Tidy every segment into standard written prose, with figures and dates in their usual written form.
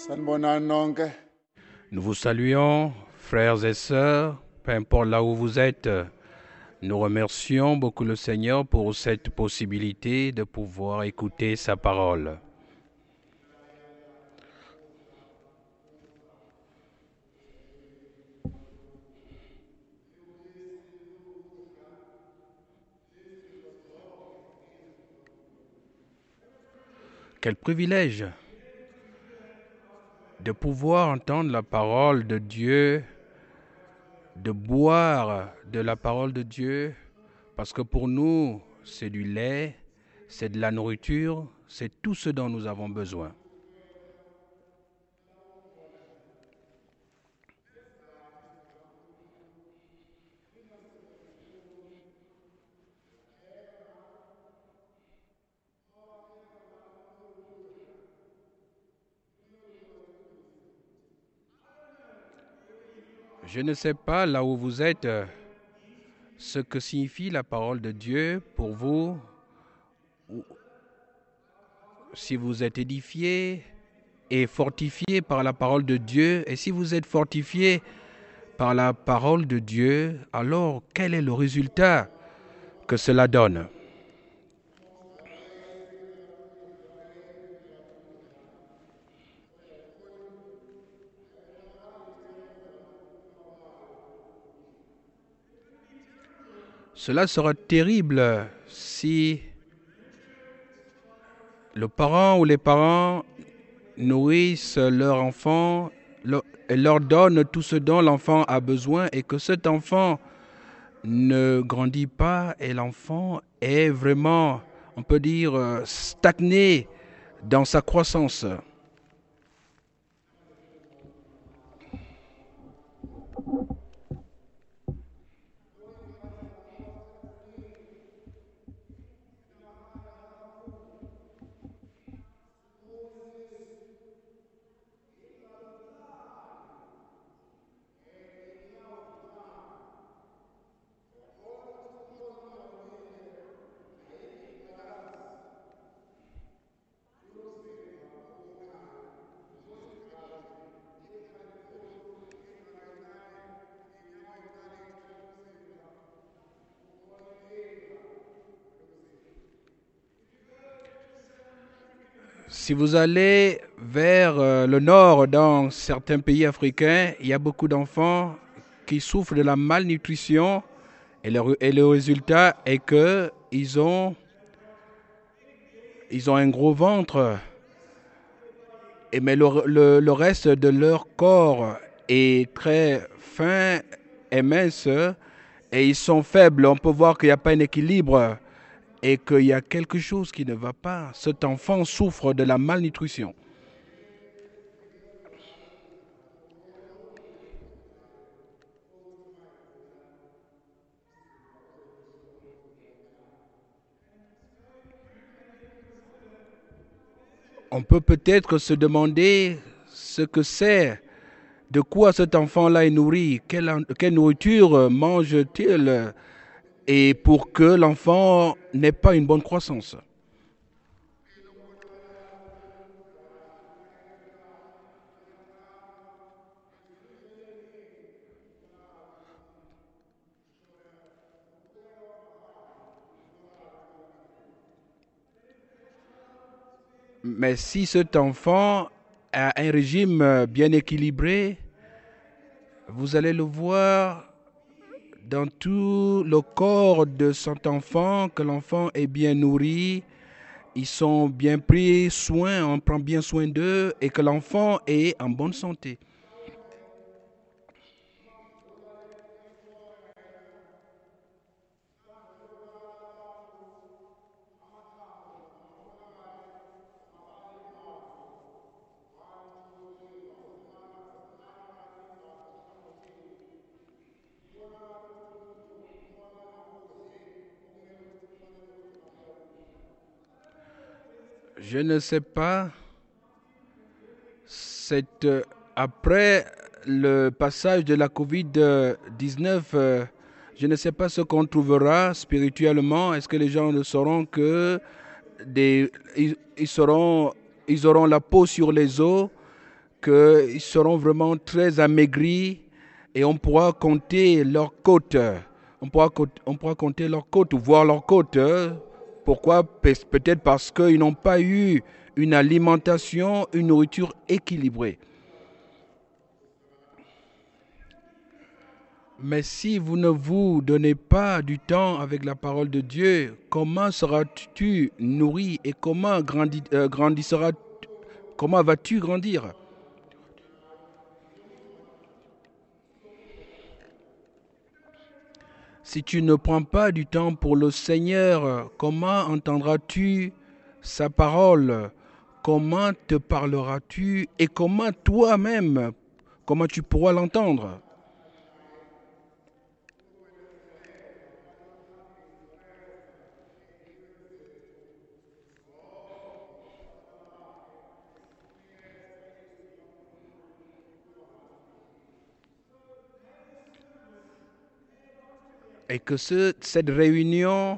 Sanibonani nonke. Nous vous saluons, frères et sœurs, peu importe là où vous êtes. Nous remercions beaucoup le Seigneur pour cette possibilité de pouvoir écouter sa parole. Quel privilège de pouvoir entendre la parole de Dieu, de boire de la parole de Dieu, parce que pour nous, c'est du lait, c'est de la nourriture, c'est tout ce dont nous avons besoin. Je ne sais pas là où vous êtes, ce que signifie la parole de Dieu pour vous, si vous êtes édifié et fortifié par la parole de Dieu, et si vous êtes fortifié par la parole de Dieu, alors quel est le résultat que cela donne? Cela sera terrible si le parent ou les parents nourrissent leur enfant et leur donnent tout ce dont l'enfant a besoin et que cet enfant ne grandit pas et l'enfant est vraiment, on peut dire, stagné dans sa croissance. Si vous allez vers le nord, dans certains pays africains, il y a beaucoup d'enfants qui souffrent de la malnutrition et le résultat est qu'ils ont un gros ventre, mais le reste de leur corps est très fin et mince et ils sont faibles. On peut voir qu'il n'y a pas un équilibre et qu'il y a quelque chose qui ne va pas. Cet enfant souffre de la malnutrition. On peut peut-être se demander ce que c'est, de quoi cet enfant-là est nourri, quelle nourriture mange-t-il, et pour que l'enfant n'ait pas une bonne croissance. Mais si cet enfant a un régime bien équilibré, vous allez le voir dans tout le corps de cet enfant, que l'enfant est bien nourri, ils sont bien pris soin, on prend bien soin d'eux et que l'enfant est en bonne santé. Je ne sais pas, après le passage de la COVID-19, je ne sais pas ce qu'on trouvera spirituellement. Est-ce que les gens ne sauront ils auront la peau sur les os, qu'ils seront vraiment très amaigris et on pourra compter leurs côtes. On pourra compter leurs côtes ou voir leurs côtes. Pourquoi? Peut-être parce qu'ils n'ont pas eu une alimentation, une nourriture équilibrée. Mais si vous ne vous donnez pas du temps avec la parole de Dieu, comment seras-tu nourri et comment vas-tu grandir? Si tu ne prends pas du temps pour le Seigneur, comment entendras-tu sa parole? Comment te parleras-tu? Et comment toi-même, comment tu pourras l'entendre? Et que cette réunion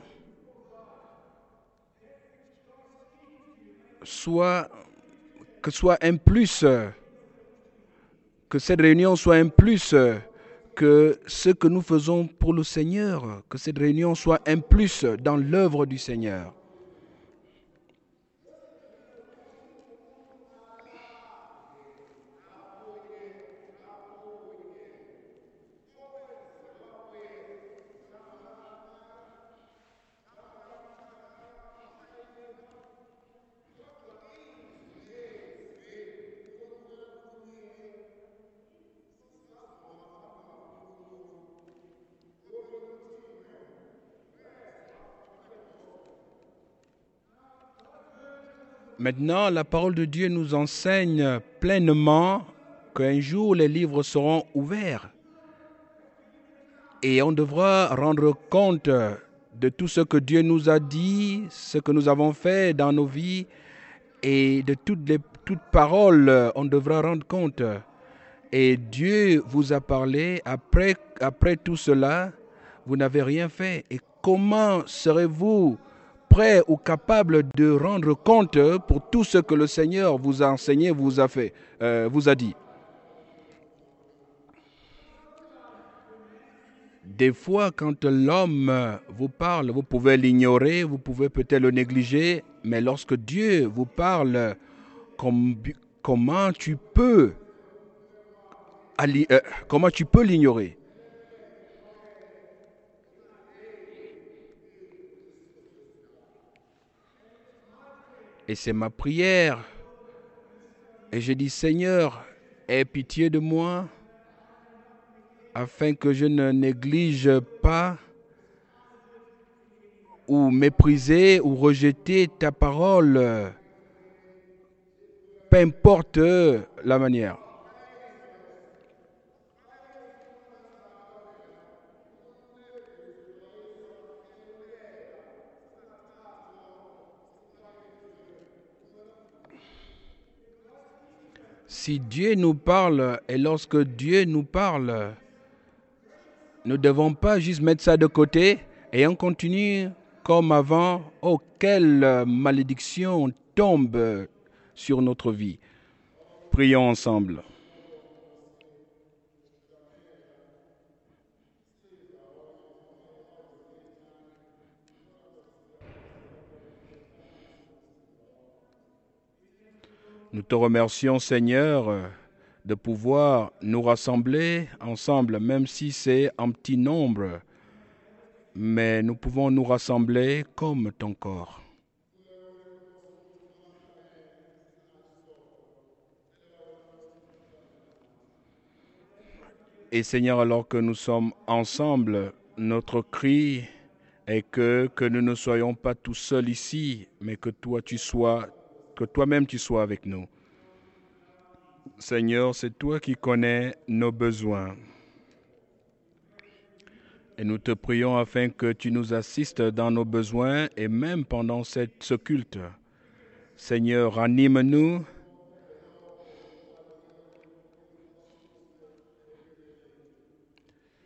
soit, que soit un plus, que cette réunion soit un plus que ce que nous faisons pour le Seigneur, que cette réunion soit un plus dans l'œuvre du Seigneur. Maintenant, la parole de Dieu nous enseigne pleinement qu'un jour les livres seront ouverts et on devra rendre compte de tout ce que Dieu nous a dit, ce que nous avons fait dans nos vies et de toutes paroles, on devra rendre compte. Et Dieu vous a parlé, après tout cela, vous n'avez rien fait. Et comment serez-vous prêt ou capable de rendre compte pour tout ce que le Seigneur vous a enseigné, vous a dit? Des fois, quand l'homme vous parle, vous pouvez l'ignorer, vous pouvez peut-être le négliger, mais lorsque Dieu vous parle, com- comment tu peux, comment tu peux l'ignorer? Et c'est ma prière. Et je dis, Seigneur, aie pitié de moi, afin que je ne néglige pas ou mépriser ou rejeter ta parole, peu importe la manière. Si Dieu nous parle et lorsque Dieu nous parle, nous ne devons pas juste mettre ça de côté et on continue comme avant. Oh, quelle malédiction tombe sur notre vie. Prions ensemble. Nous te remercions, Seigneur, de pouvoir nous rassembler ensemble, même si c'est en petit nombre, mais nous pouvons nous rassembler comme ton corps. Et Seigneur, alors que nous sommes ensemble, notre cri est que nous ne soyons pas tout seuls ici, mais que que toi-même tu sois avec nous. Seigneur, c'est toi qui connais nos besoins. Et nous te prions afin que tu nous assistes dans nos besoins et même pendant ce culte. Seigneur, anime-nous.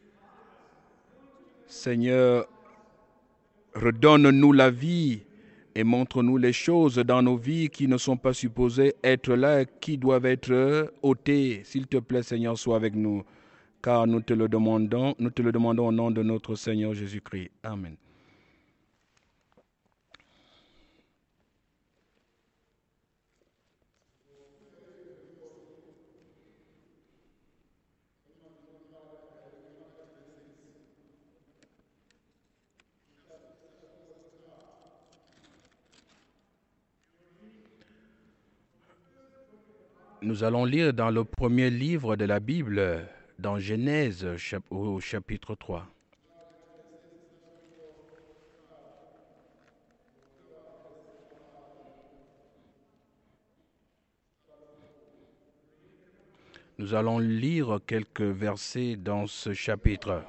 Seigneur, redonne-nous la vie et montre-nous les choses dans nos vies qui ne sont pas supposées être là, qui doivent être ôtées. S'il te plaît, Seigneur, sois avec nous, car nous te le demandons au nom de notre Seigneur Jésus-Christ. Amen. Nous allons lire dans le premier livre de la Bible, dans Genèse au chapitre 3. Nous allons lire quelques versets dans ce chapitre.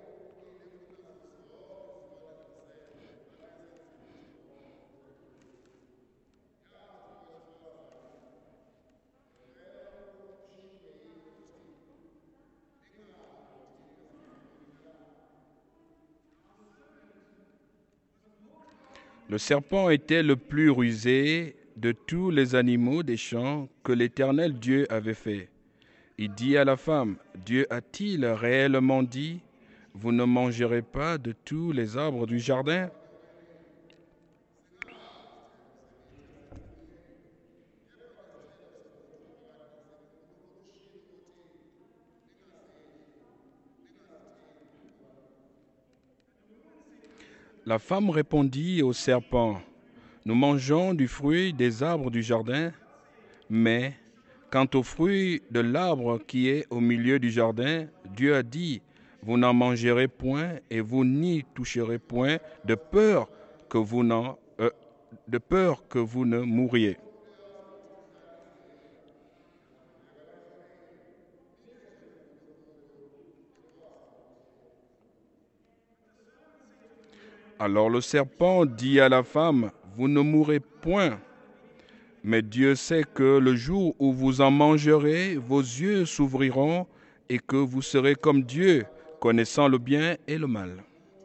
Le serpent était le plus rusé de tous les animaux des champs que l'Éternel Dieu avait fait. Il dit à la femme, Dieu a-t-il réellement dit, vous ne mangerez pas de tous les arbres du jardin? La femme répondit au serpent, nous mangeons du fruit des arbres du jardin, mais quant au fruit de l'arbre qui est au milieu du jardin, Dieu a dit, vous n'en mangerez point et vous n'y toucherez point de peur que vous ne mouriez. Alors le serpent dit à la femme, vous ne mourrez point. Mais Dieu sait que le jour où vous en mangerez, vos yeux s'ouvriront et que vous serez comme Dieu, connaissant le bien et le mal.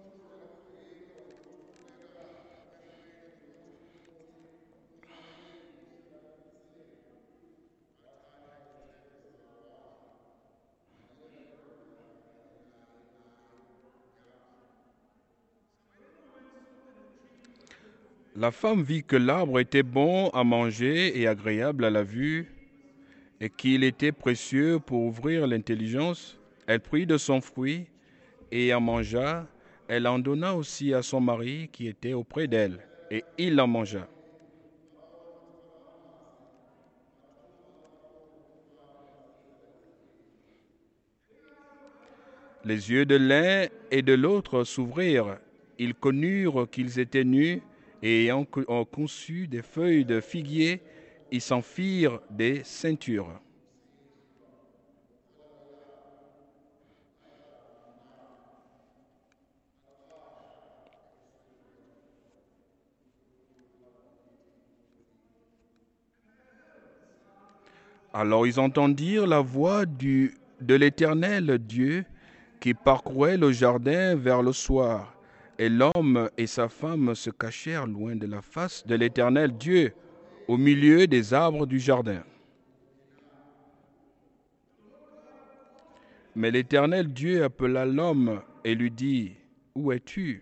La femme vit que l'arbre était bon à manger et agréable à la vue, et qu'il était précieux pour ouvrir l'intelligence. Elle prit de son fruit et en mangea. Elle en donna aussi à son mari qui était auprès d'elle, et il en mangea. Les yeux de l'un et de l'autre s'ouvrirent. Ils connurent qu'ils étaient nus, et ayant conçu des feuilles de figuier, ils s'en firent des ceintures. Alors ils entendirent la voix de l'Éternel Dieu qui parcourait le jardin vers le soir. Et l'homme et sa femme se cachèrent loin de la face de l'Éternel Dieu, au milieu des arbres du jardin. Mais l'Éternel Dieu appela l'homme et lui dit, où es-tu?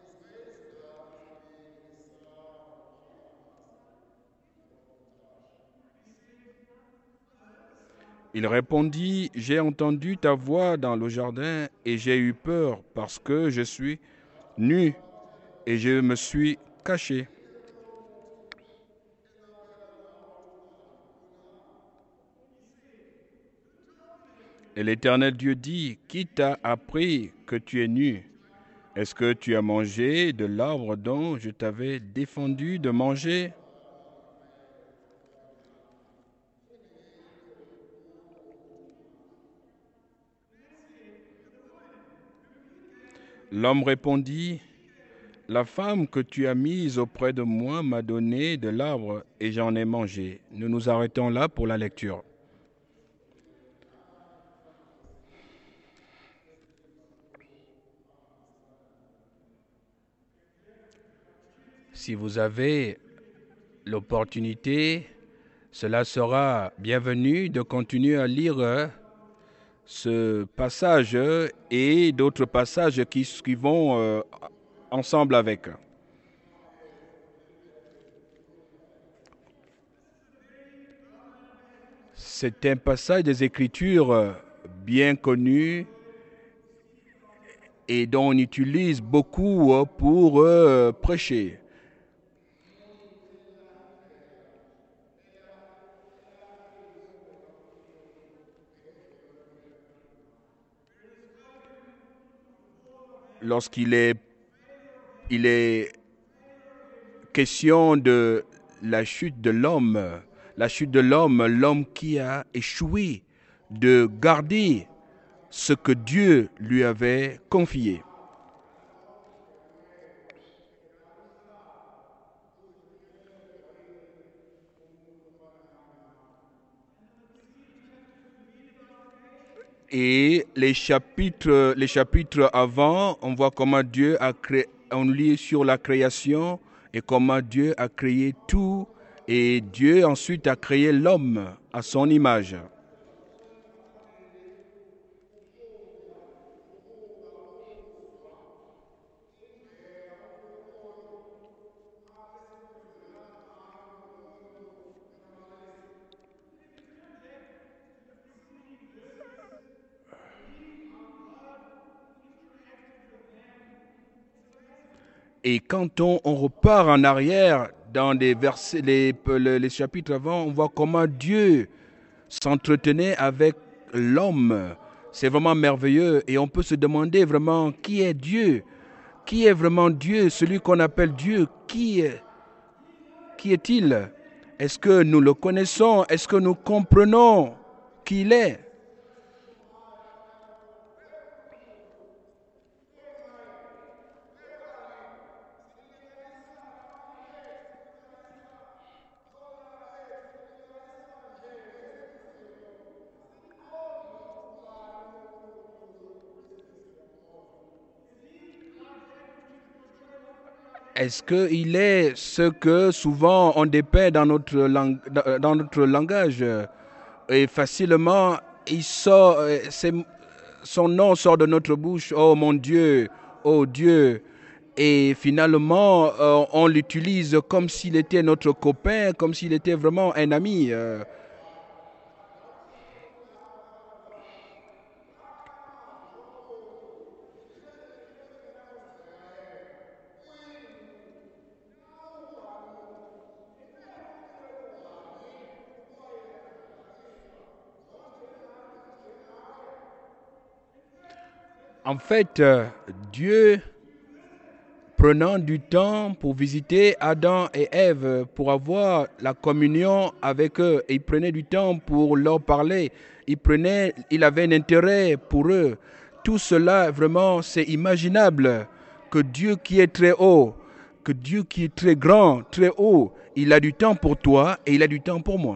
Il répondit, j'ai entendu ta voix dans le jardin et j'ai eu peur parce que je suis nu et je me suis caché. Et l'Éternel Dieu dit, qui t'a appris que tu es nu? Est-ce que tu as mangé de l'arbre dont je t'avais défendu de manger? L'homme répondit, la femme que tu as mise auprès de moi m'a donné de l'arbre et j'en ai mangé. Nous nous arrêtons là pour la lecture. Si vous avez l'opportunité, cela sera bienvenu de continuer à lire ce passage et d'autres passages qui vont ensemble avec. C'est un passage des Écritures bien connu et dont on utilise beaucoup pour prêcher. Lorsqu'il est question de la chute de l'homme, l'homme qui a échoué de garder ce que Dieu lui avait confié. Et les chapitres avant, on voit comment Dieu a créé, on lit sur la création et comment Dieu a créé tout, et Dieu ensuite a créé l'homme à son image. Et quand on repart en arrière dans les versets, les chapitres avant, on voit comment Dieu s'entretenait avec l'homme. C'est vraiment merveilleux et on peut se demander vraiment qui est Dieu. Qui est vraiment Dieu, celui qu'on appelle Dieu? Qui est-il? Est-ce que nous le connaissons? Est-ce que nous comprenons qui il est? Est-ce qu'il est ce que souvent on dépeint dans notre langage et facilement il sort, son nom sort de notre bouche, oh mon Dieu, oh Dieu, et finalement on l'utilise comme s'il était notre copain, comme s'il était vraiment un ami. En fait, Dieu, prenant du temps pour visiter Adam et Ève, pour avoir la communion avec eux, et il prenait du temps pour leur parler, il avait un intérêt pour eux. Tout cela, vraiment, c'est imaginable que Dieu qui est très haut, que Dieu qui est très grand, très haut, il a du temps pour toi et il a du temps pour moi.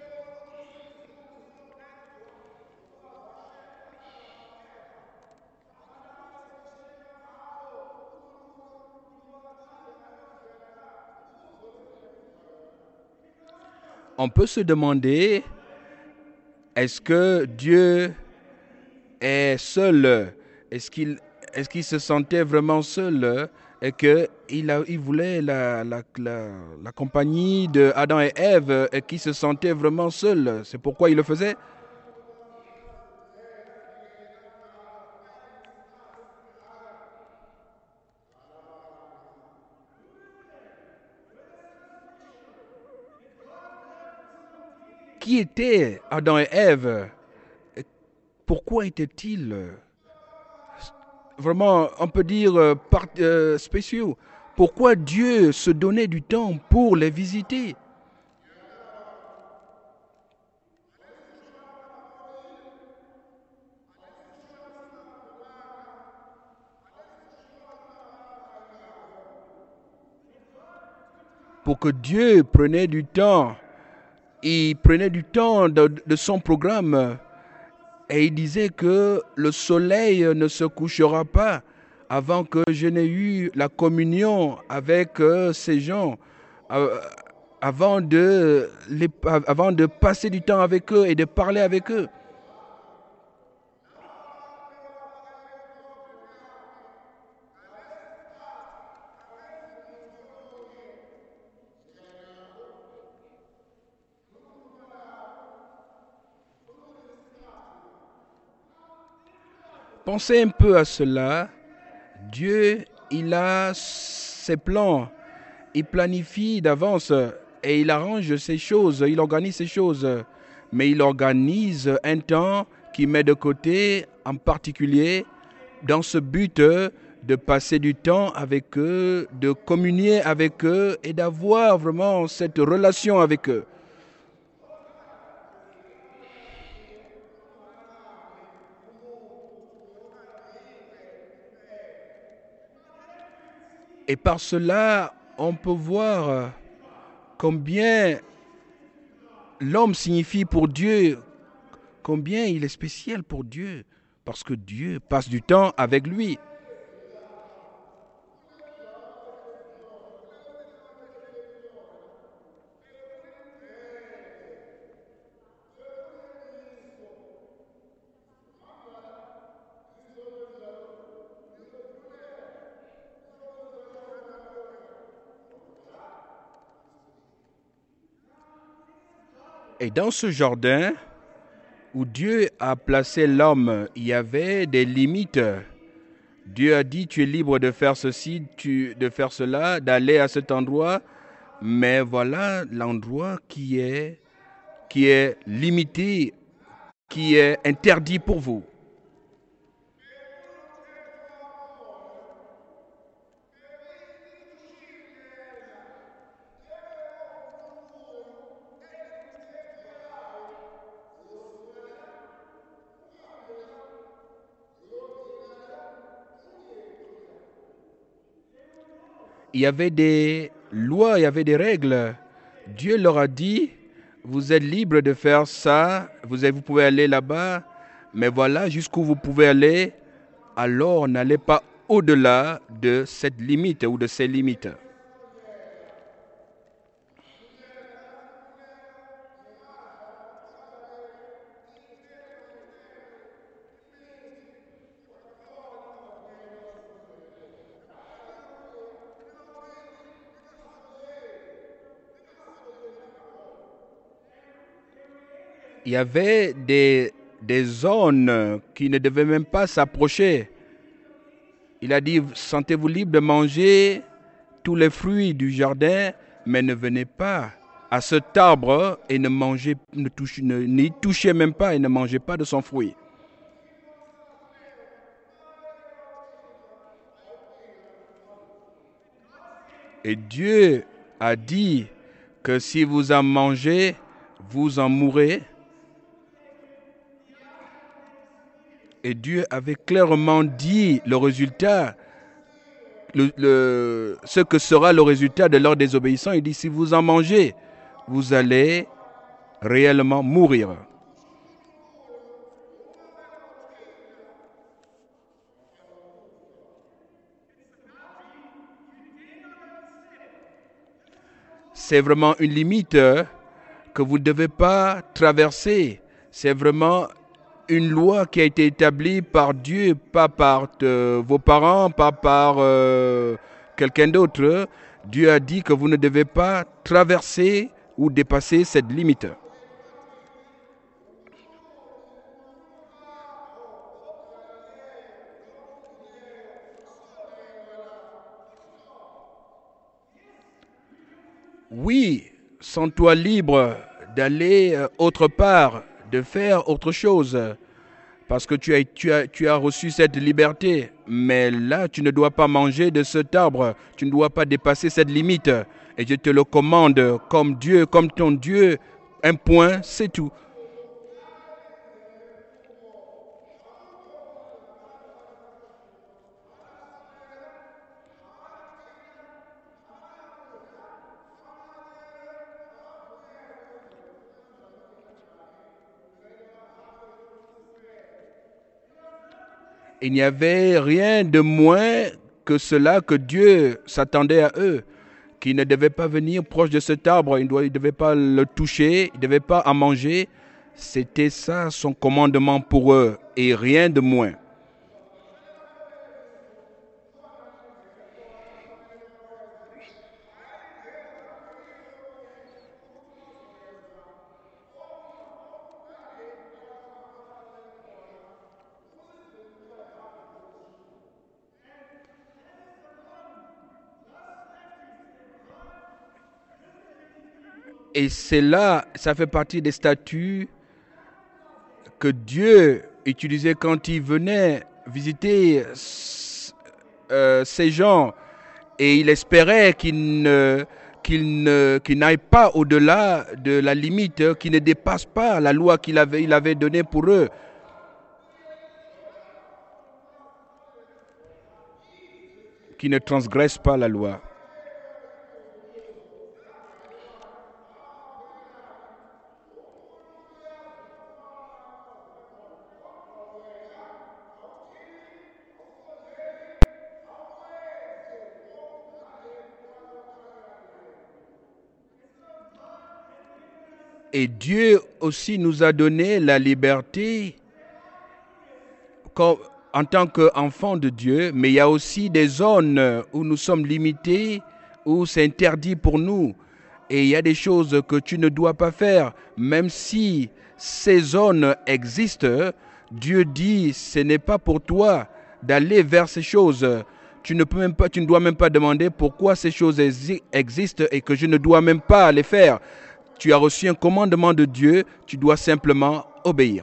On peut se demander, est-ce que Dieu est seul? Est-ce qu'il se sentait vraiment seul et qu'il voulait la compagnie de Adam et Ève et qu'il se sentait vraiment seul? C'est pourquoi il le faisait? Qui étaient Adam et Ève? Pourquoi étaient-ils vraiment, on peut dire, spéciaux? Pourquoi Dieu se donnait du temps pour les visiter? Pour que Dieu prenne du temps, il prenait du temps de son programme et il disait que le soleil ne se couchera pas avant que je n'ai eu la communion avec ces gens, euh, avant de passer du temps avec eux et de parler avec eux. Pensez un peu à cela. Dieu, il a ses plans. Il planifie d'avance et il arrange ces choses, il organise ces choses. Mais il organise un temps qu'il met de côté, en particulier dans ce but de passer du temps avec eux, de communier avec eux et d'avoir vraiment cette relation avec eux. Et par cela, on peut voir combien l'homme signifie pour Dieu, combien il est spécial pour Dieu, parce que Dieu passe du temps avec lui. Et dans ce jardin où Dieu a placé l'homme, il y avait des limites. Dieu a dit, tu es libre de faire ceci, de faire cela, d'aller à cet endroit, mais voilà l'endroit qui est limité, qui est interdit pour vous. Il y avait des lois, il y avait des règles. Dieu leur a dit, vous êtes libre de faire ça, vous pouvez aller là-bas, mais voilà jusqu'où vous pouvez aller, alors n'allez pas au-delà de cette limite ou de ces limites. Il y avait des zones qui ne devaient même pas s'approcher. Il a dit, sentez-vous libre de manger tous les fruits du jardin, mais ne venez pas à cet arbre et ne mangez, n'y touchez même pas et ne mangez pas de son fruit. Et Dieu a dit que si vous en mangez, vous en mourrez. Et Dieu avait clairement dit le résultat, ce que sera le résultat de leur désobéissance. Il dit, si vous en mangez, vous allez réellement mourir. C'est vraiment une limite que vous ne devez pas traverser. C'est vraiment une loi qui a été établie par Dieu, pas par vos parents, pas par quelqu'un d'autre. Dieu a dit que vous ne devez pas traverser ou dépasser cette limite. Oui, sens-toi libre d'aller autre part, de faire autre chose, parce que tu as reçu cette liberté. Mais là, tu ne dois pas manger de cet arbre, tu ne dois pas dépasser cette limite. Et je te le commande comme Dieu, comme ton Dieu, un point, c'est tout. Il n'y avait rien de moins que cela que Dieu s'attendait à eux, qu'ils ne devaient pas venir proche de cet arbre, ils ne devaient pas le toucher, ils ne devaient pas en manger. C'était ça son commandement pour eux, et rien de moins. Et c'est là, ça fait partie des statuts que Dieu utilisait quand il venait visiter ces gens. Et il espérait qu'ils n'aillent pas au-delà de la limite, qu'ils ne dépassent pas la loi il avait donnée pour eux. Qu'ils ne transgressent pas la loi. Et Dieu aussi nous a donné la liberté en tant qu'enfants de Dieu, mais il y a aussi des zones où nous sommes limités, où c'est interdit pour nous. Et il y a des choses que tu ne dois pas faire, même si ces zones existent. Dieu dit, ce n'est pas pour toi d'aller vers ces choses. Tu ne dois même pas demander pourquoi ces choses existent et que je ne dois même pas les faire. Tu as reçu un commandement de Dieu, tu dois simplement obéir.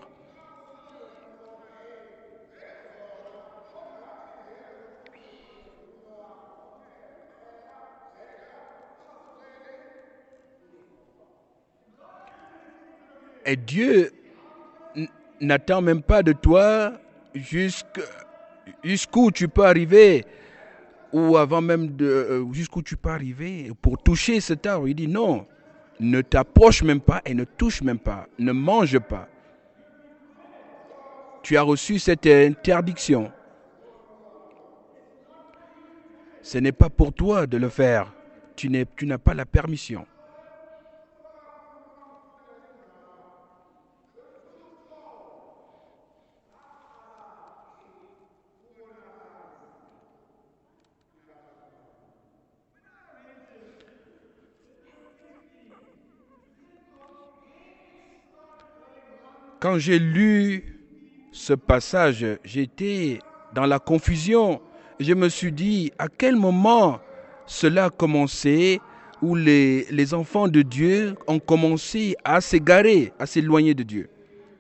Et Dieu n'attend même pas de toi jusqu'où tu peux arriver, ou avant même jusqu'où tu peux arriver pour toucher cet arbre. Il dit non, ne t'approche même pas et ne touche même pas, ne mange pas. Tu as reçu cette interdiction. Ce n'est pas pour toi de le faire. Tu n'as pas la permission. Quand j'ai lu ce passage, j'étais dans la confusion. Je me suis dit, à quel moment cela a commencé, où les enfants de Dieu ont commencé à s'égarer, à s'éloigner de Dieu.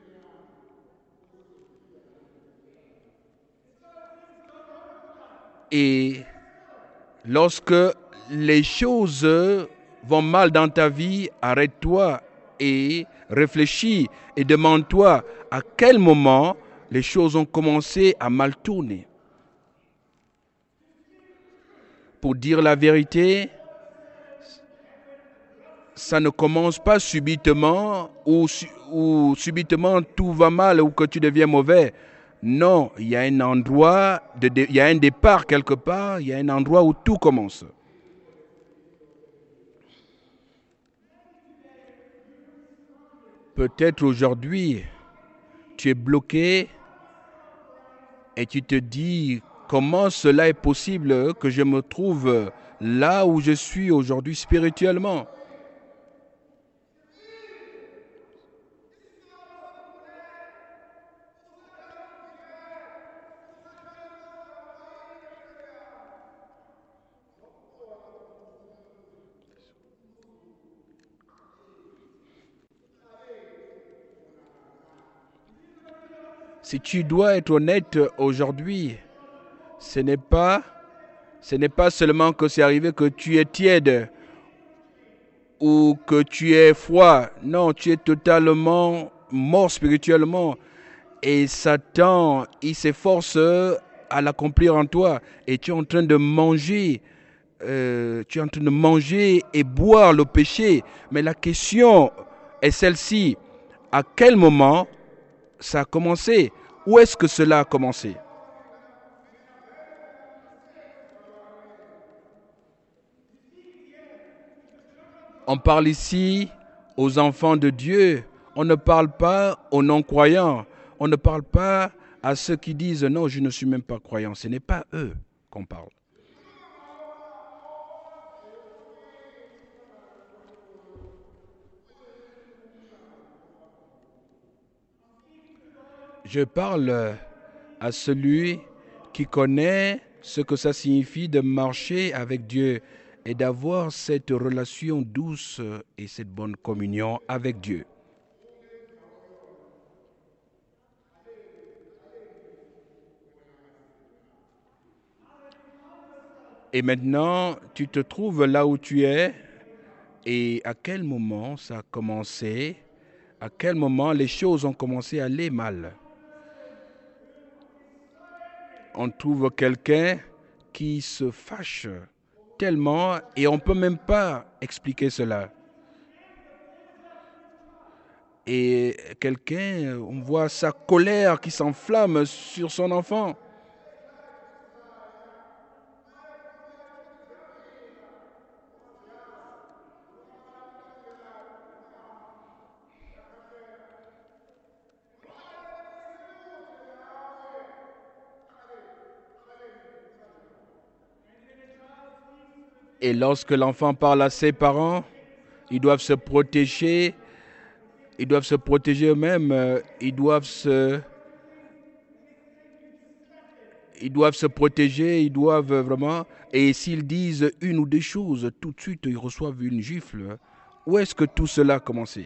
Et lorsque les choses vont mal dans ta vie, arrête-toi et réfléchis et demande-toi à quel moment les choses ont commencé à mal tourner. Pour dire la vérité, ça ne commence pas subitement ou subitement tout va mal ou que tu deviens mauvais. Non, il y a un endroit, il y a un départ quelque part, il y a un endroit où tout commence. Peut-être aujourd'hui, tu es bloqué et tu te dis comment cela est possible que je me trouve là où je suis aujourd'hui spirituellement. Si tu dois être honnête aujourd'hui, ce n'est pas seulement que c'est arrivé que tu es tiède ou que tu es froid. Non, tu es totalement mort spirituellement. Et Satan, il s'efforce à l'accomplir en toi. Et tu es en train de manger. Tu es en train de manger et boire le péché. Mais la question est celle-ci. À quel moment ça a commencé? Où est-ce que cela a commencé? On parle ici aux enfants de Dieu. On ne parle pas aux non-croyants. On ne parle pas à ceux qui disent non, je ne suis même pas croyant. Ce n'est pas eux qu'on parle. Je parle à celui qui connaît ce que ça signifie de marcher avec Dieu et d'avoir cette relation douce et cette bonne communion avec Dieu. Et maintenant, tu te trouves là où tu es et à quel moment ça a commencé, à quel moment les choses ont commencé à aller mal. On trouve quelqu'un qui se fâche tellement et on ne peut même pas expliquer cela. Et quelqu'un, on voit sa colère qui s'enflamme sur son enfant. Et lorsque l'enfant parle à ses parents, ils doivent se protéger, ils doivent se protéger eux-mêmes, ils doivent se protéger, ils doivent vraiment, et s'ils disent une ou deux choses, tout de suite ils reçoivent une gifle. Où est-ce que tout cela a commencé?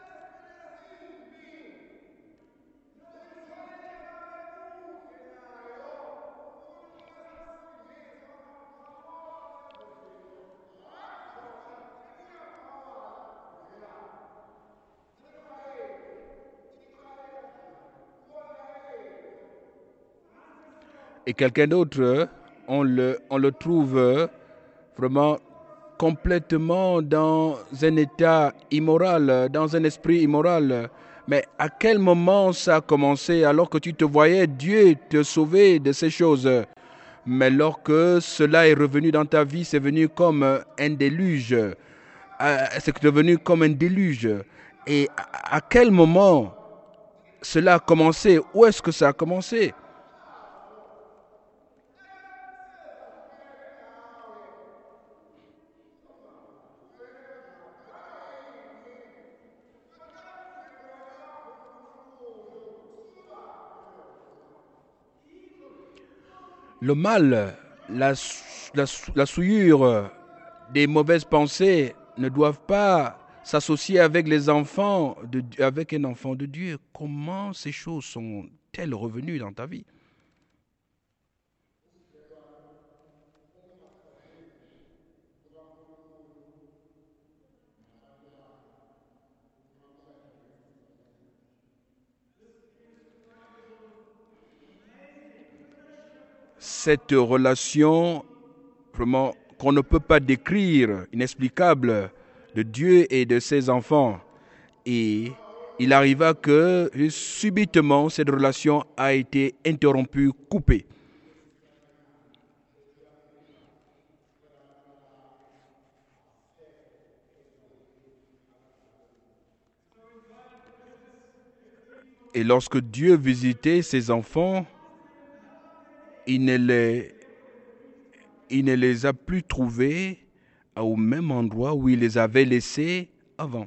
Et quelqu'un d'autre, on le trouve vraiment complètement dans un état immoral, dans un esprit immoral. Mais à quel moment ça a commencé alors que tu te voyais Dieu te sauver de ces choses? Mais lorsque cela est revenu dans ta vie, c'est venu comme un déluge. C'est devenu comme un déluge. Et à quel moment cela a commencé? Où est-ce que ça a commencé? Le mal, la souillure des mauvaises pensées ne doivent pas s'associer avec les enfants, avec un enfant de Dieu. Comment ces choses sont-elles revenues dans ta vie? Cette relation vraiment qu'on ne peut pas décrire, inexplicable, de Dieu et de ses enfants. Et il arriva que subitement cette relation a été interrompue, coupée. Et lorsque Dieu visitait ses enfants, il ne les, il ne les a plus trouvés au même endroit où il les avait laissés avant.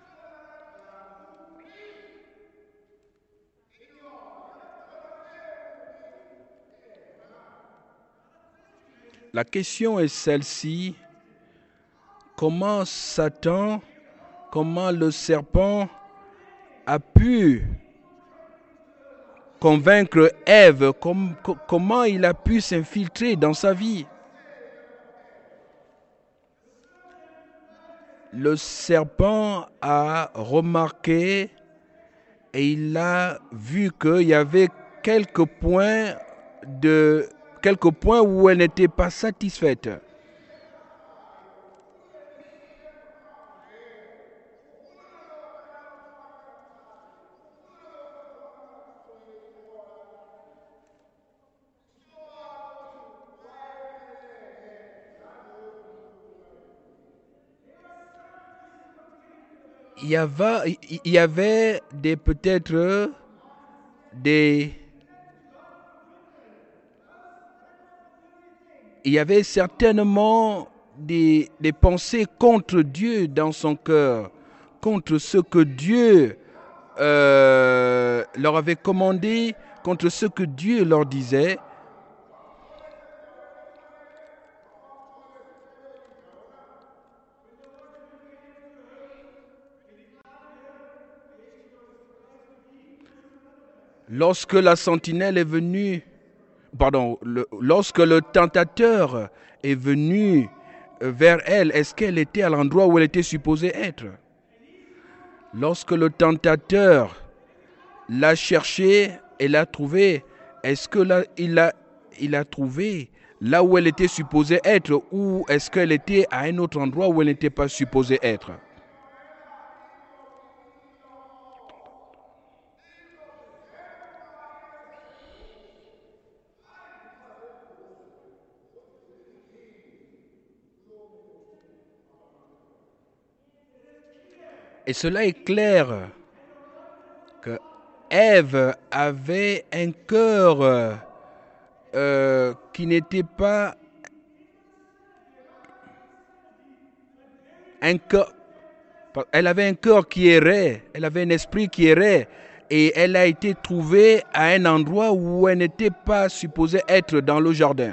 La question est celle-ci: comment Satan, comment le serpent a pu convaincre Ève, comment il a pu s'infiltrer dans sa vie? Le serpent a remarqué et il a vu qu'il y avait quelques points, quelques points où elle n'était pas satisfaite. il y avait des peut-être des il y avait certainement des pensées contre Dieu dans son cœur, contre ce que Dieu leur avait commandé, contre ce que Dieu leur disait. Lorsque la sentinelle est venue, lorsque le tentateur est venu vers elle, est-ce qu'elle était à l'endroit où elle était supposée être? Lorsque le tentateur l'a cherché et l'a trouvé, est-ce que là, il a trouvé là où elle était supposée être, ou est-ce qu'elle était à un autre endroit où elle n'était pas supposée être? Et cela est clair que Ève avait un cœur qui n'était pas un cœur. Elle avait un cœur qui errait, elle avait un esprit qui errait, et elle a été trouvée à un endroit où elle n'était pas supposée être dans le jardin.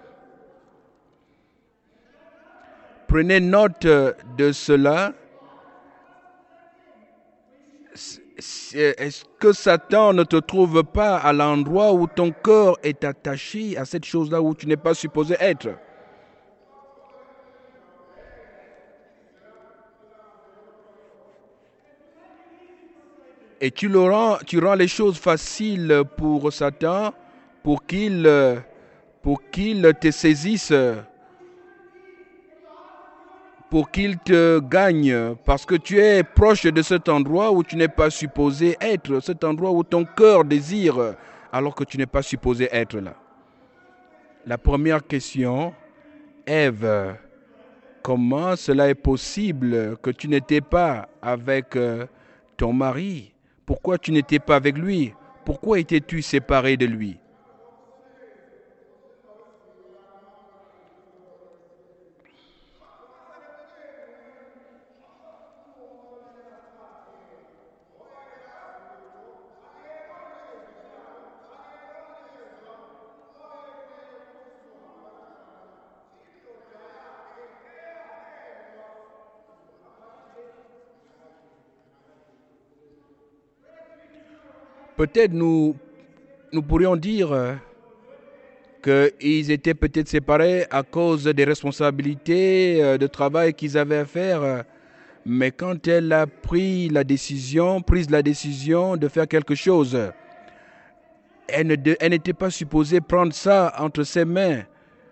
Prenez note de cela. Est-ce que Satan ne te trouve pas à l'endroit où ton cœur est attaché à cette chose-là où tu n'es pas supposé être? Et tu rends les choses faciles pour Satan pour qu'il te saisisse, pour qu'il te gagne, parce que tu es proche de cet endroit où tu n'es pas supposé être, cet endroit où ton cœur désire, alors que tu n'es pas supposé être là. La première question, Ève, comment cela est possible que tu n'étais pas avec ton mari? Pourquoi tu n'étais pas avec lui? Pourquoi étais-tu séparé de lui? Peut-être nous pourrions dire qu'ils étaient peut-être séparés à cause des responsabilités de travail qu'ils avaient à faire. Mais quand elle a prise la décision de faire quelque chose, elle n'était pas supposée prendre ça entre ses mains,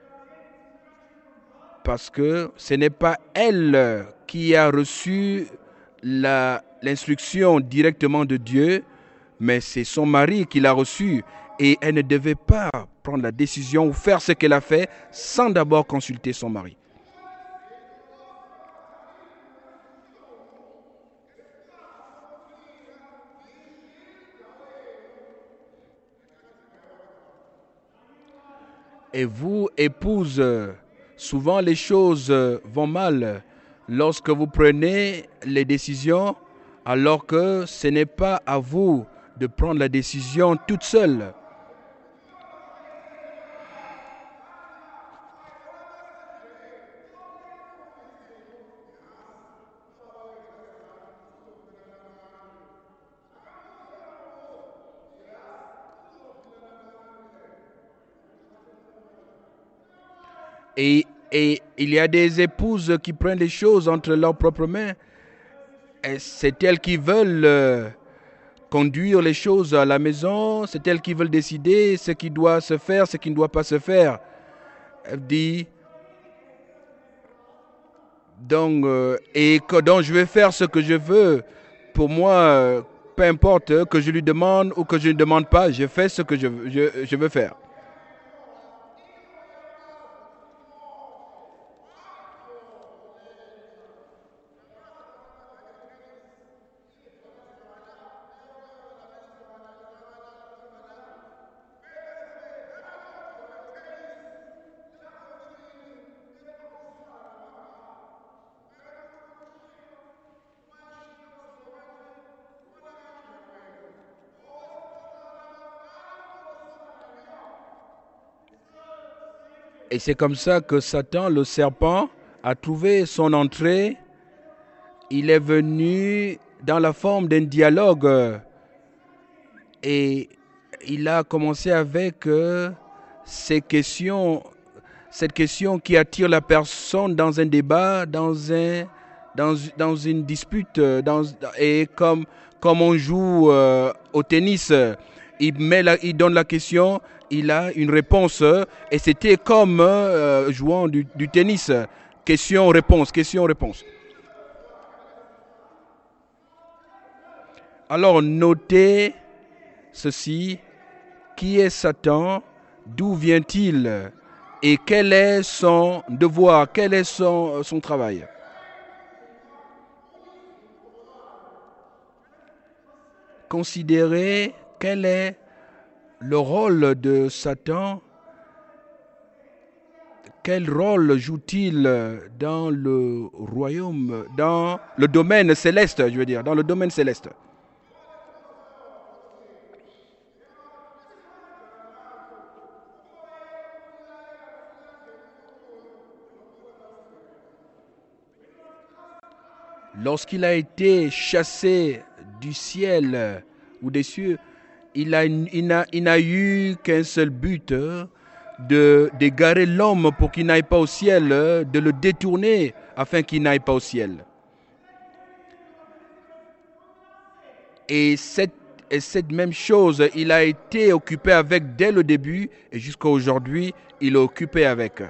parce que ce n'est pas elle qui a reçu l'instruction directement de Dieu, mais c'est son mari qui l'a reçue. Et elle ne devait pas prendre la décision ou faire ce qu'elle a fait sans d'abord consulter son mari. Et vous, épouses, souvent les choses vont mal lorsque vous prenez les décisions alors que ce n'est pas à vous de prendre la décision toute seule. Et il y a des épouses qui prennent les choses entre leurs propres mains. Et c'est elles qui veulent conduire les choses à la maison, c'est elles qui veulent décider ce qui doit se faire, ce qui ne doit pas se faire. Elle dit, donc je vais faire ce que je veux. Pour moi, peu importe que je lui demande ou que je ne demande pas, je fais ce que je veux faire. Et c'est comme ça que Satan, le serpent, a trouvé son entrée. Il est venu dans la forme d'un dialogue et il a commencé avec cette question qui attire la personne dans un débat, dans une dispute, et comme on joue au tennis, il donne la question, il a une réponse, et c'était comme jouant du tennis, question-réponse, question-réponse. Alors notez ceci, qui est Satan, d'où vient-il et quel est son devoir, quel est son travail. Considérez quel est le rôle de Satan, quel rôle joue-t-il dans le royaume, dans le domaine céleste, je veux dire, dans le domaine céleste. Lorsqu'il a été chassé du ciel ou des cieux, il n'a eu qu'un seul but, d'égarer l'homme pour qu'il n'aille pas au ciel, de le détourner afin qu'il n'aille pas au ciel. Et cette même chose, il a été occupé avec dès le début et jusqu'à aujourd'hui, il est occupé avec.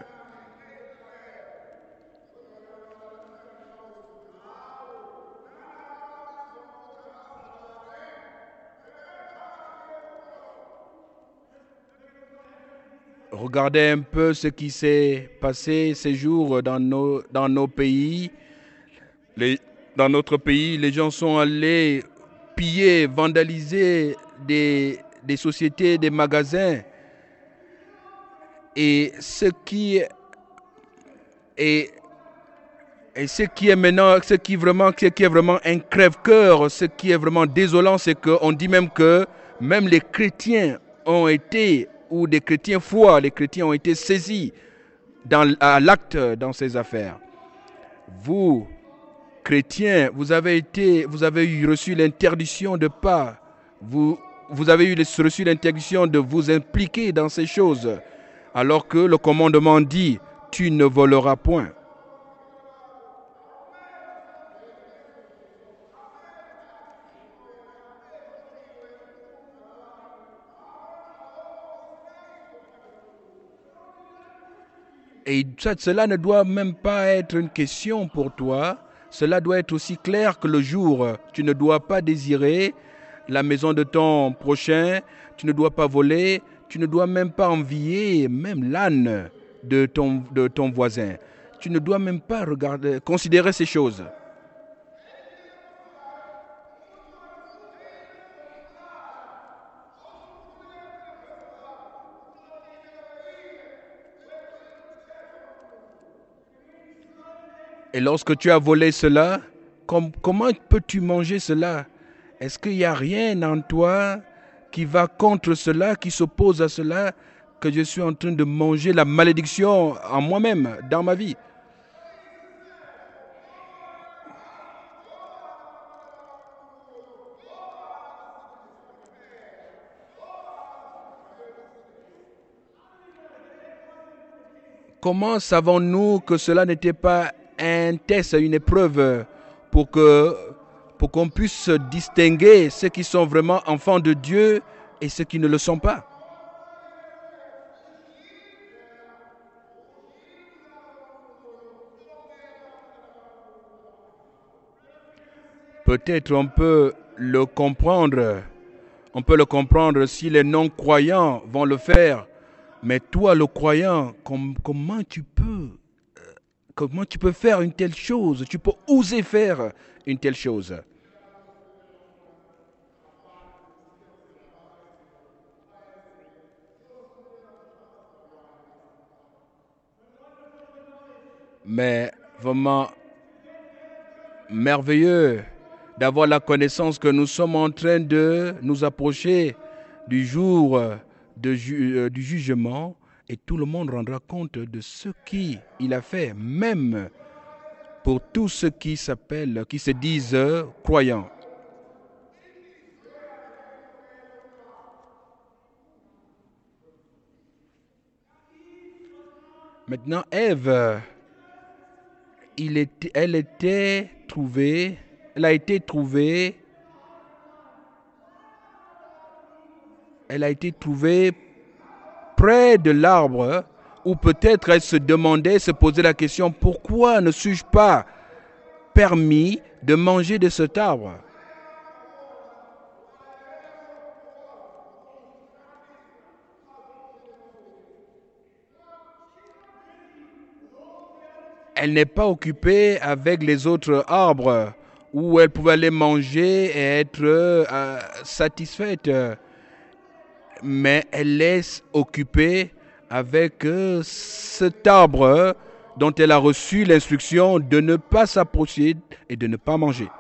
Regardez un peu ce qui s'est passé ces jours dans nos pays. Dans notre pays, les gens sont allés piller, vandaliser des sociétés, des magasins. Et ce qui est maintenant, ce qui est vraiment un crève-cœur, ce qui est vraiment désolant, c'est qu'on dit même que même les chrétiens ont été, ou des chrétiens foi, les chrétiens ont été saisis à l'acte dans ces affaires. Vous, chrétiens, vous avez reçu l'interdiction de pas, vous avez reçu l'interdiction de vous impliquer dans ces choses, alors que le commandement dit, tu ne voleras point. Et cela ne doit même pas être une question pour toi. Cela doit être aussi clair que le jour. Tu ne dois pas désirer la maison de ton prochain. Tu ne dois pas voler. Tu ne dois même pas envier même l'âne de ton voisin. Tu ne dois même pas considérer ces choses. Et lorsque tu as volé cela, comment peux-tu manger cela? Est-ce qu'il n'y a rien en toi qui va contre cela, qui s'oppose à cela, que je suis en train de manger la malédiction en moi-même, dans ma vie? Comment savons-nous que cela n'était pas un test, une épreuve pour qu'on puisse distinguer ceux qui sont vraiment enfants de Dieu et ceux qui ne le sont pas? Peut-être on peut le comprendre si les non-croyants vont le faire, mais toi le croyant, comment tu peux faire une telle chose? Tu peux oser faire une telle chose? Mais vraiment merveilleux d'avoir la connaissance que nous sommes en train de nous approcher du jour du jugement et tout le monde rendra compte de ce qu'il a fait, même pour tous ceux qui se disent croyants. Maintenant, Ève, elle a été trouvée près de l'arbre, ou peut-être elle se posait la question, pourquoi ne suis-je pas permis de manger de cet arbre? Elle n'est pas occupée avec les autres arbres où elle pouvait aller manger et être satisfaite. Mais elle est occupée avec cet arbre dont elle a reçu l'instruction de ne pas s'approcher et de ne pas manger.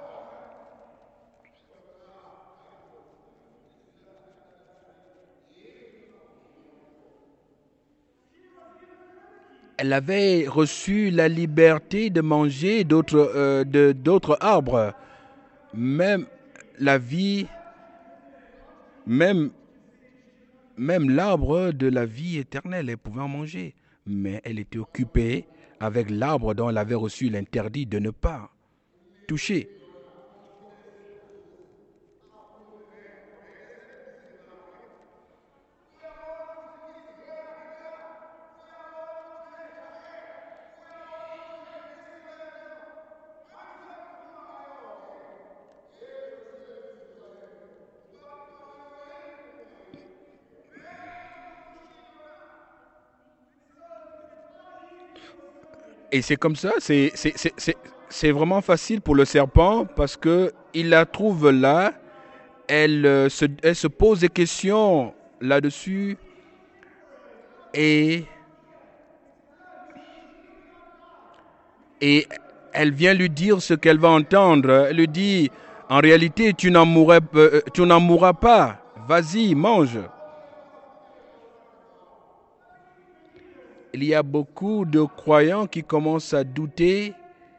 Elle avait reçu la liberté de manger d'autres arbres. Même la vie, même l'arbre de la vie éternelle, elle pouvait en manger. Mais elle était occupée avec l'arbre dont elle avait reçu l'interdit de ne pas toucher. Et c'est comme ça, c'est vraiment facile pour le serpent parce qu'il la trouve là, elle se pose des questions là-dessus et, et elle vient lui dire ce qu'elle va entendre. Elle lui dit, en réalité, tu n'en mourras pas, vas-y, mange. Il y a beaucoup de croyants qui commencent à douter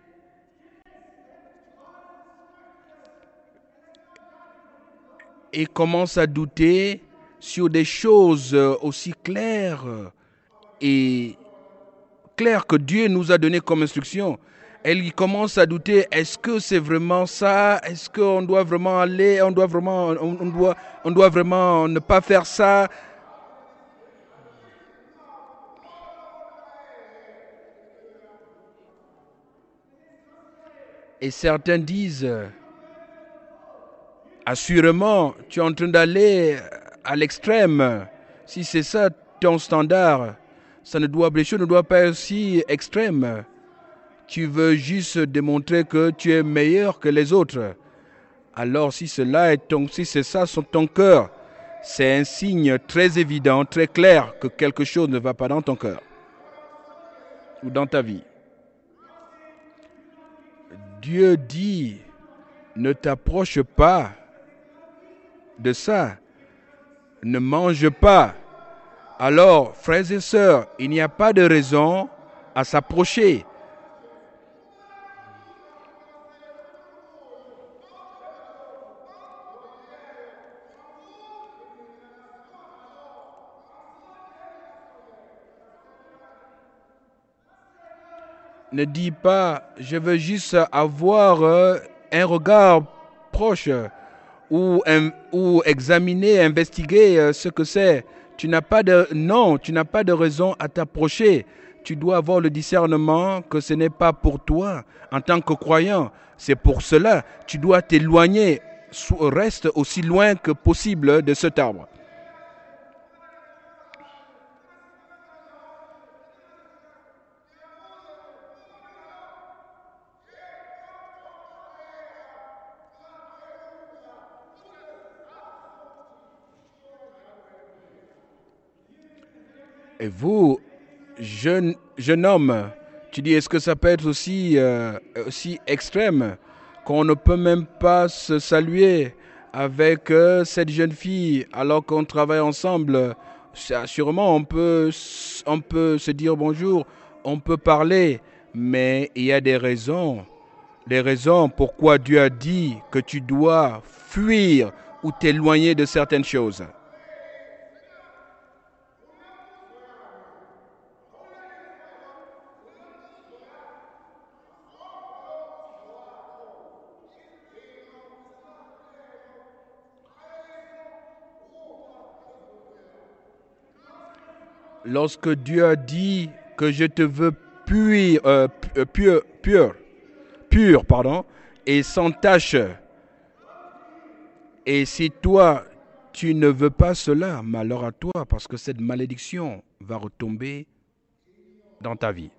et commencent à douter sur des choses aussi claires et claires que Dieu nous a données comme instruction. Elle commence à douter, est-ce que c'est vraiment ça? Est-ce qu'on doit vraiment aller? On doit vraiment ne pas faire ça? Et certains disent, assurément, tu es en train d'aller à l'extrême. Si c'est ça ton standard, les choses ne doivent pas être si extrêmes. Tu veux juste démontrer que tu es meilleur que les autres. Alors si c'est ça ton cœur, c'est un signe très évident, très clair que quelque chose ne va pas dans ton cœur ou dans ta vie. Dieu dit, ne t'approche pas de ça. Ne mange pas. Alors, frères et sœurs, il n'y a pas de raison à s'approcher. Ne dis pas, je veux juste avoir un regard proche ou examiner, investiguer ce que c'est. Tu n'as pas de raison à t'approcher. Tu dois avoir le discernement que ce n'est pas pour toi en tant que croyant. C'est pour cela, tu dois t'éloigner, reste aussi loin que possible de cet arbre. Et vous, jeune homme, tu dis, est-ce que ça peut être aussi extrême qu'on ne peut même pas se saluer avec cette jeune fille alors qu'on travaille ensemble Sûrement, on peut se dire bonjour, on peut parler, mais il y a des raisons. Les raisons pourquoi Dieu a dit que tu dois fuir ou t'éloigner de certaines choses. Lorsque Dieu a dit que je te veux pur, pardon, et sans tache, et si toi, tu ne veux pas cela, malheur à toi, parce que cette malédiction va retomber dans ta vie.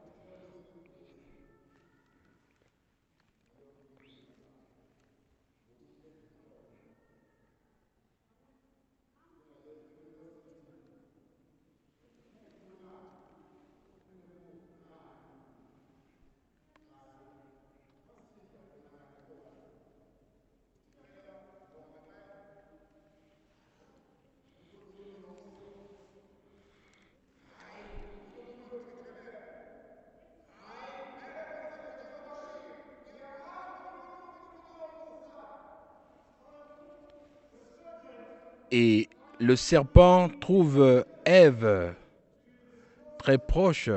Et le serpent trouve Ève très proche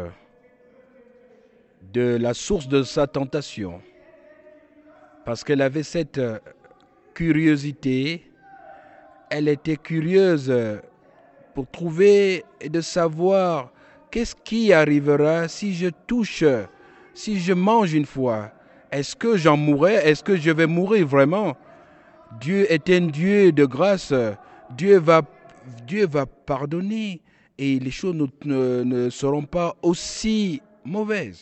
de la source de sa tentation, parce qu'elle avait cette curiosité, elle était curieuse pour trouver et de savoir qu'est-ce qui arrivera si je touche, si je mange une fois. Est-ce que j'en mourrai? Est-ce que je vais mourir vraiment? Dieu est un Dieu de grâce. Dieu va, Dieu va pardonner et les choses ne seront pas aussi mauvaises.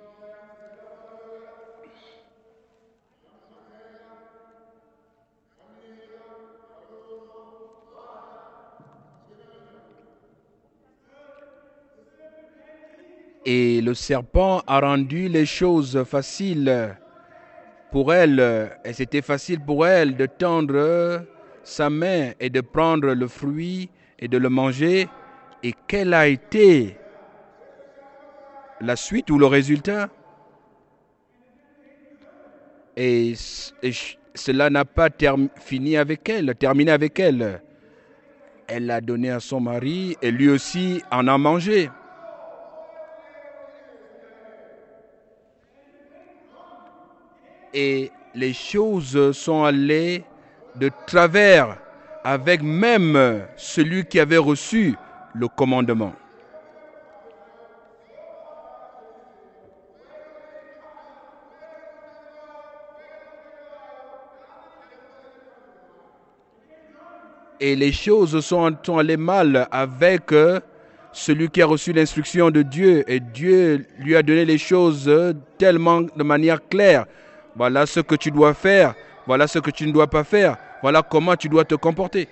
Et le serpent a rendu les choses faciles pour elle. Et c'était facile pour elle de tendre sa main et de prendre le fruit et de le manger. Et quelle a été la suite ou le résultat? Et, cela n'a pas terminé avec elle. Elle l'a donné à son mari et lui aussi en a mangé. Et les choses sont allées de travers avec même celui qui avait reçu le commandement. Et les choses sont allées mal avec celui qui a reçu l'instruction de Dieu. Et Dieu lui a donné les choses tellement de manière claire. Voilà ce que tu dois faire. Voilà ce que tu ne dois pas faire. Voilà comment tu dois te comporter.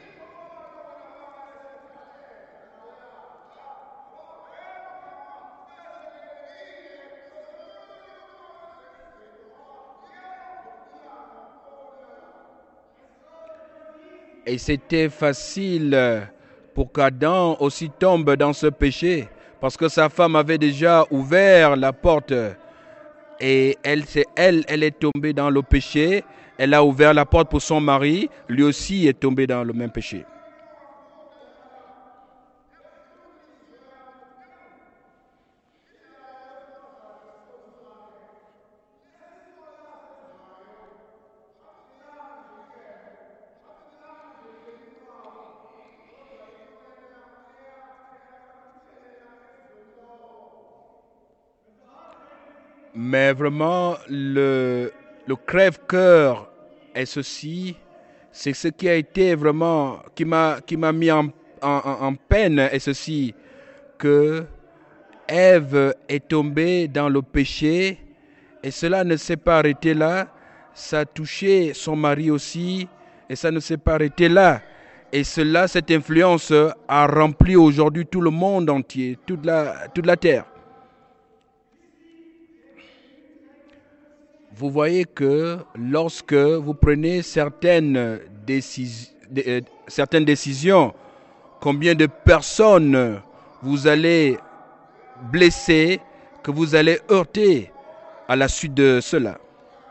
Et c'était facile pour qu'Adam aussi tombe dans ce péché. Parce que sa femme avait déjà ouvert la porte. Et elle est tombée dans le péché. Elle a ouvert la porte pour son mari. Lui aussi est tombé dans le même péché. Mais vraiment, le crève-cœur est ceci. C'est ce qui a été vraiment, qui m'a mis en peine, est ceci, que Ève est tombée dans le péché et cela ne s'est pas arrêté là. Ça a touché son mari aussi et ça ne s'est pas arrêté là. Et cela, cette influence a rempli aujourd'hui tout le monde entier, toute la terre. Vous voyez que lorsque vous prenez certaines décisions combien de personnes vous allez blesser, que vous allez heurter à la suite de cela.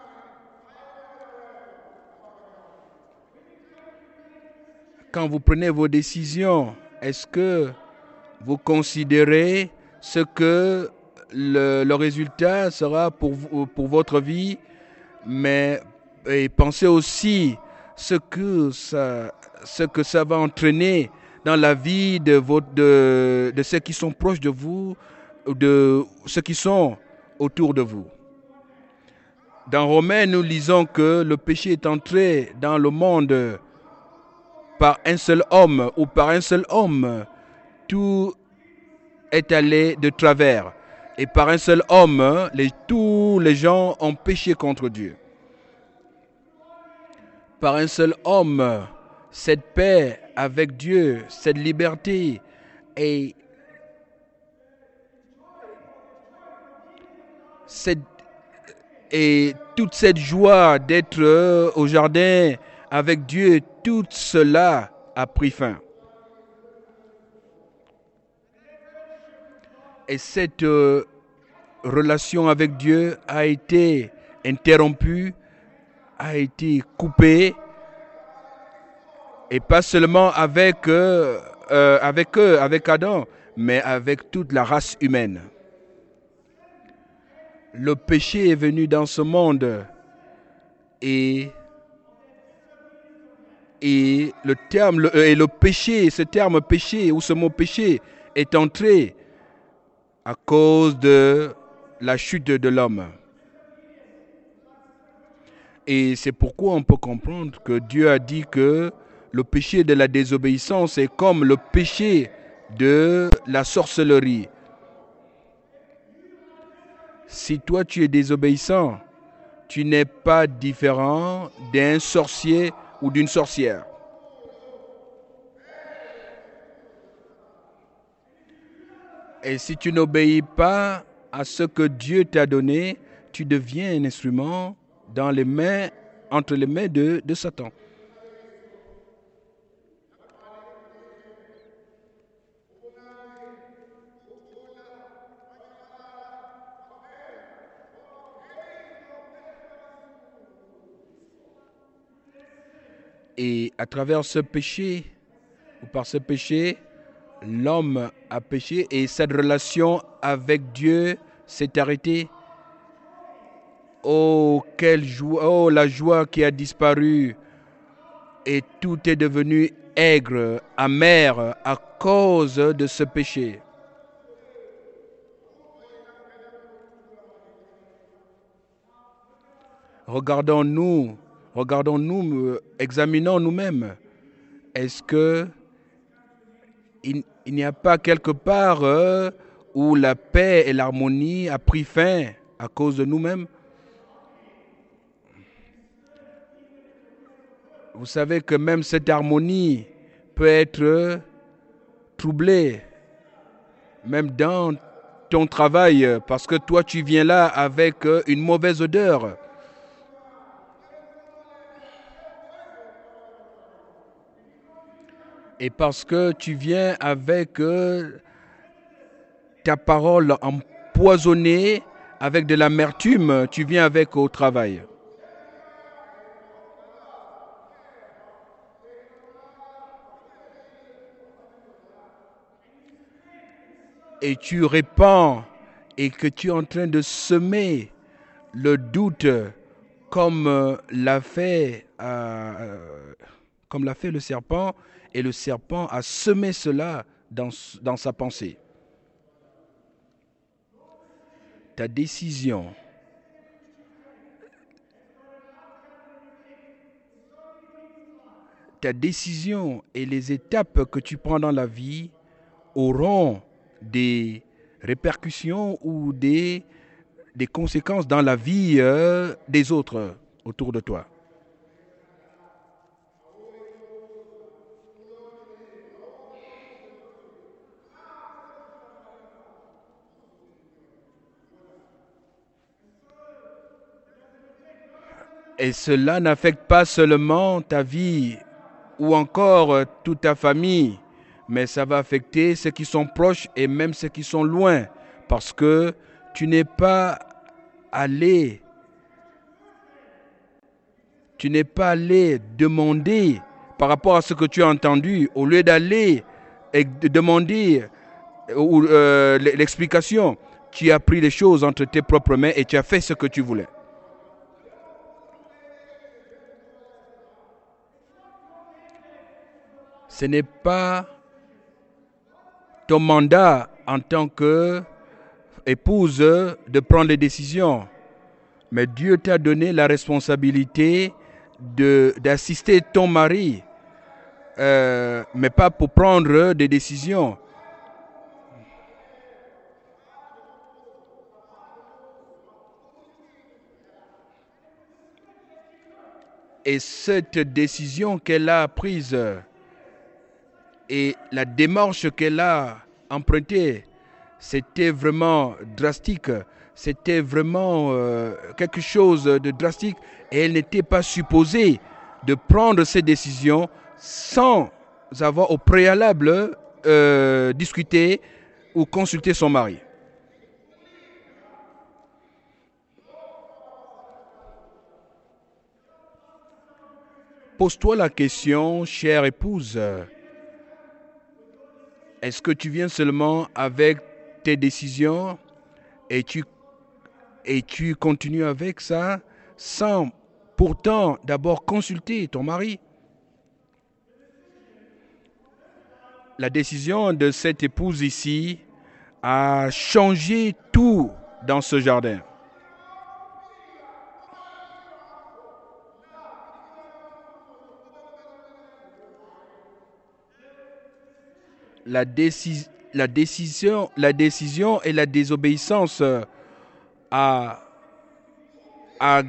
Quand vous prenez vos décisions, est-ce que vous considérez ce que le résultat sera pour votre vie, mais et pensez aussi ce que ça va entraîner dans la vie de ceux qui sont proches de vous, de ceux qui sont autour de vous. Dans Romains, nous lisons que le péché est entré dans le monde par un seul homme ou par un seul homme. Tout est allé de travers. Et par un seul homme, tous les gens ont péché contre Dieu. Par un seul homme, cette paix avec Dieu, cette liberté et toute cette joie d'être au jardin avec Dieu, tout cela a pris fin. Et cette relation avec Dieu a été interrompue, a été coupée, et pas seulement avec Adam, mais avec toute la race humaine. Le péché est venu dans ce monde et le péché, ce terme péché ou ce mot péché est entré à cause de la chute de l'homme. Et c'est pourquoi on peut comprendre que Dieu a dit que le péché de la désobéissance est comme le péché de la sorcellerie. Si toi tu es désobéissant, tu n'es pas différent d'un sorcier ou d'une sorcière. Et si tu n'obéis pas à ce que Dieu t'a donné, tu deviens un instrument entre les mains de Satan. Et à travers ce péché, ou par ce péché, l'homme a péché et cette relation avec Dieu s'est arrêtée. Oh, quelle joie, oh, la joie qui a disparu et tout est devenu aigre, amer à cause de ce péché. Regardons-nous, examinons nous-mêmes. Est-ce que il n'y a pas quelque part où la paix et l'harmonie a pris fin à cause de nous-mêmes? Vous savez que même cette harmonie peut être troublée, même dans ton travail, parce que toi tu viens là avec une mauvaise odeur. Et parce que tu viens avec ta parole empoisonnée, avec de l'amertume, tu viens avec au travail. Et tu répands et que tu es en train de semer le doute comme l'a fait le serpent, et le serpent a semé cela dans sa pensée. Ta décision et les étapes que tu prends dans la vie auront des répercussions ou des conséquences dans la vie des autres autour de toi. Et cela n'affecte pas seulement ta vie ou encore toute ta famille, mais ça va affecter ceux qui sont proches et même ceux qui sont loin, parce que tu n'es pas allé demander par rapport à ce que tu as entendu, au lieu d'aller et de demander l'explication, tu as pris les choses entre tes propres mains et tu as fait ce que tu voulais. Ce n'est pas ton mandat en tant qu'épouse de prendre les décisions, mais Dieu t'a donné la responsabilité d'assister ton mari, mais pas pour prendre des décisions. Et cette décision qu'elle a prise et la démarche qu'elle a empruntée, c'était vraiment drastique. C'était vraiment quelque chose de drastique. Et elle n'était pas supposée de prendre ces décisions sans avoir au préalable discuté ou consulté son mari. Pose-toi la question, chère épouse, est-ce que tu viens seulement avec tes décisions et tu continues avec ça sans pourtant d'abord consulter ton mari? La décision de cette épouse ici a changé tout dans ce jardin. La décision et la désobéissance à, à,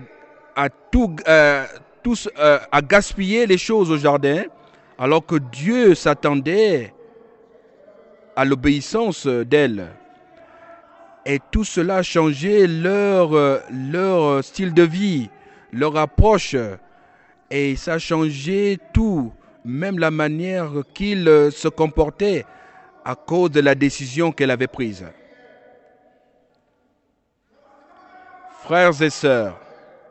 à gaspiller les choses au jardin, alors que Dieu s'attendait à l'obéissance d'elle. Et tout cela a changé leur style de vie, leur approche. Et ça a changé tout, même la manière qu'ils se comportaient à cause de la décision qu'elle avait prise. Frères et sœurs,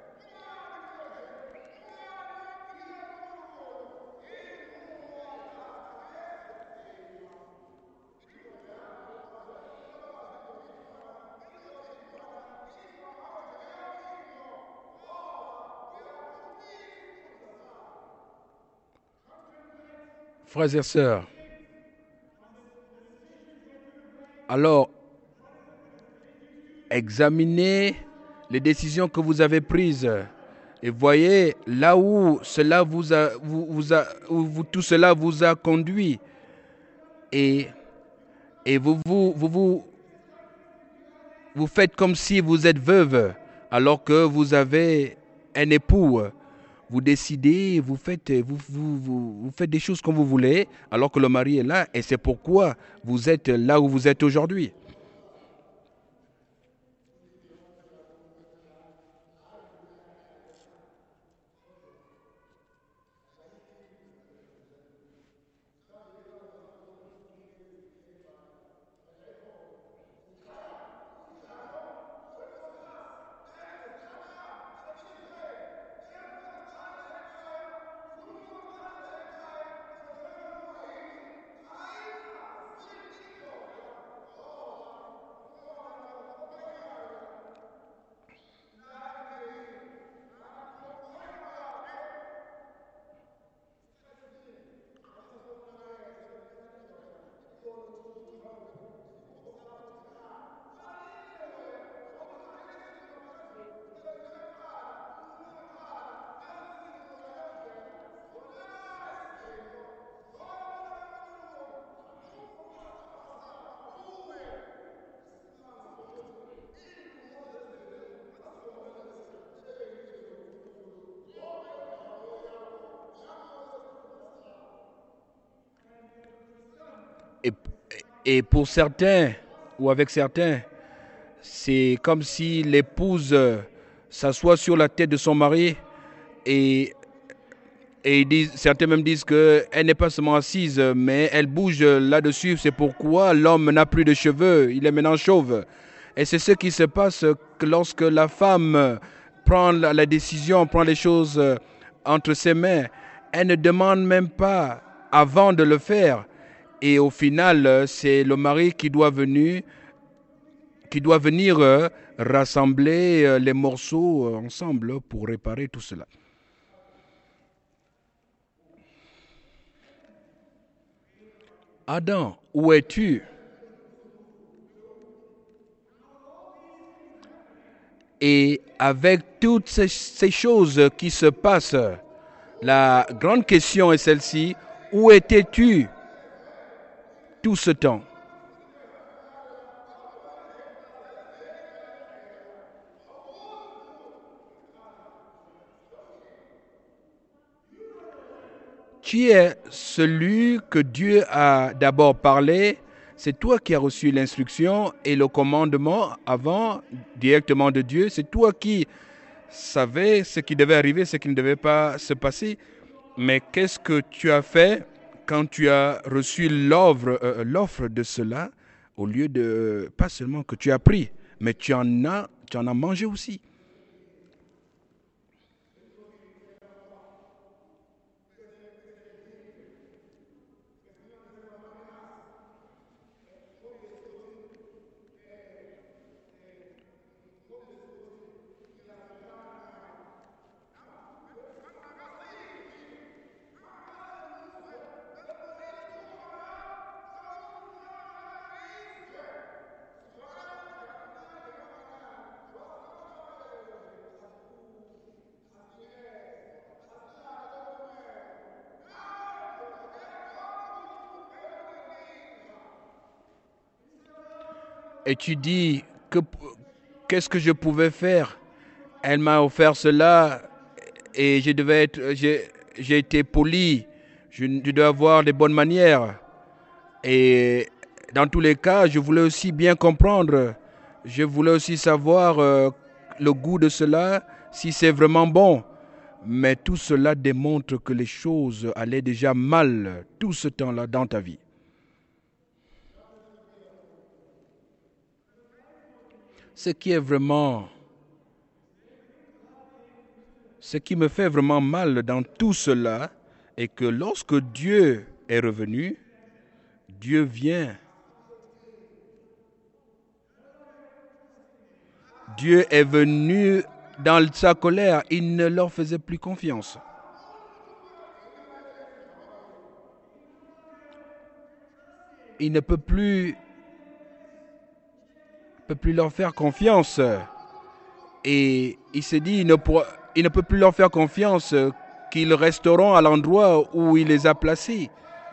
alors examinez les décisions que vous avez prises et voyez là où cela tout cela vous a conduit et, et vous faites comme si vous êtes veuve alors que vous avez un époux. Vous décidez, vous faites des choses comme vous voulez alors que le mari est là et c'est pourquoi vous êtes là où vous êtes aujourd'hui. Et, et pour certains, ou avec certains, c'est comme si l'épouse s'assoit sur la tête de son mari et Et certains même disent qu'elle n'est pas seulement assise, mais elle bouge là-dessus. C'est pourquoi l'homme n'a plus de cheveux, il est maintenant chauve. Et c'est ce qui se passe lorsque la femme prend la décision, prend les choses entre ses mains. Elle ne demande même pas avant de le faire. Et au final, c'est le mari qui doit venir rassembler les morceaux ensemble pour réparer tout cela. Adam, où es-tu? Et avec toutes ces choses qui se passent, la grande question est celle-ci: où étais-tu tout ce temps? Tu es celui que Dieu a d'abord parlé. C'est toi qui as reçu l'instruction et le commandement avant, directement de Dieu. C'est toi qui savais ce qui devait arriver, ce qui ne devait pas se passer. Mais qu'est-ce que tu as fait quand tu as reçu l'offre de cela, au lieu de, pas seulement que tu as pris, mais tu en as mangé aussi? Et tu dis, qu'est-ce que je pouvais faire? Elle m'a offert cela et j'ai été poli. Je dois avoir des bonnes manières. Et dans tous les cas, je voulais aussi bien comprendre. Je voulais aussi savoir le goût de cela, si c'est vraiment bon. Mais tout cela démontre que les choses allaient déjà mal tout ce temps-là dans ta vie. Ce qui est vraiment, ce qui me fait vraiment mal dans tout cela est que lorsque Dieu est revenu, Dieu vient. Dieu est venu dans sa colère. Il ne leur faisait plus confiance. Il ne peut plus leur faire confiance. Et il s'est dit, il ne peut plus leur faire confiance qu'ils resteront à l'endroit où il les a placés.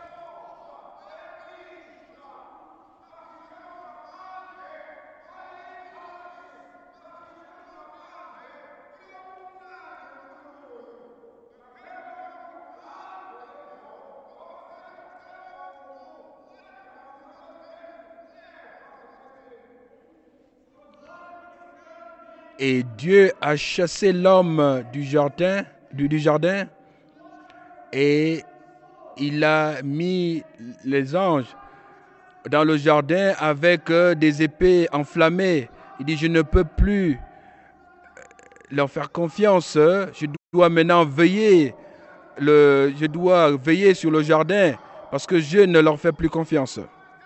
Et Dieu a chassé l'homme du jardin, et il a mis les anges dans le jardin avec des épées enflammées. Il dit, je ne peux plus leur faire confiance. Je dois maintenant je dois veiller sur le jardin parce que je ne leur fais plus confiance.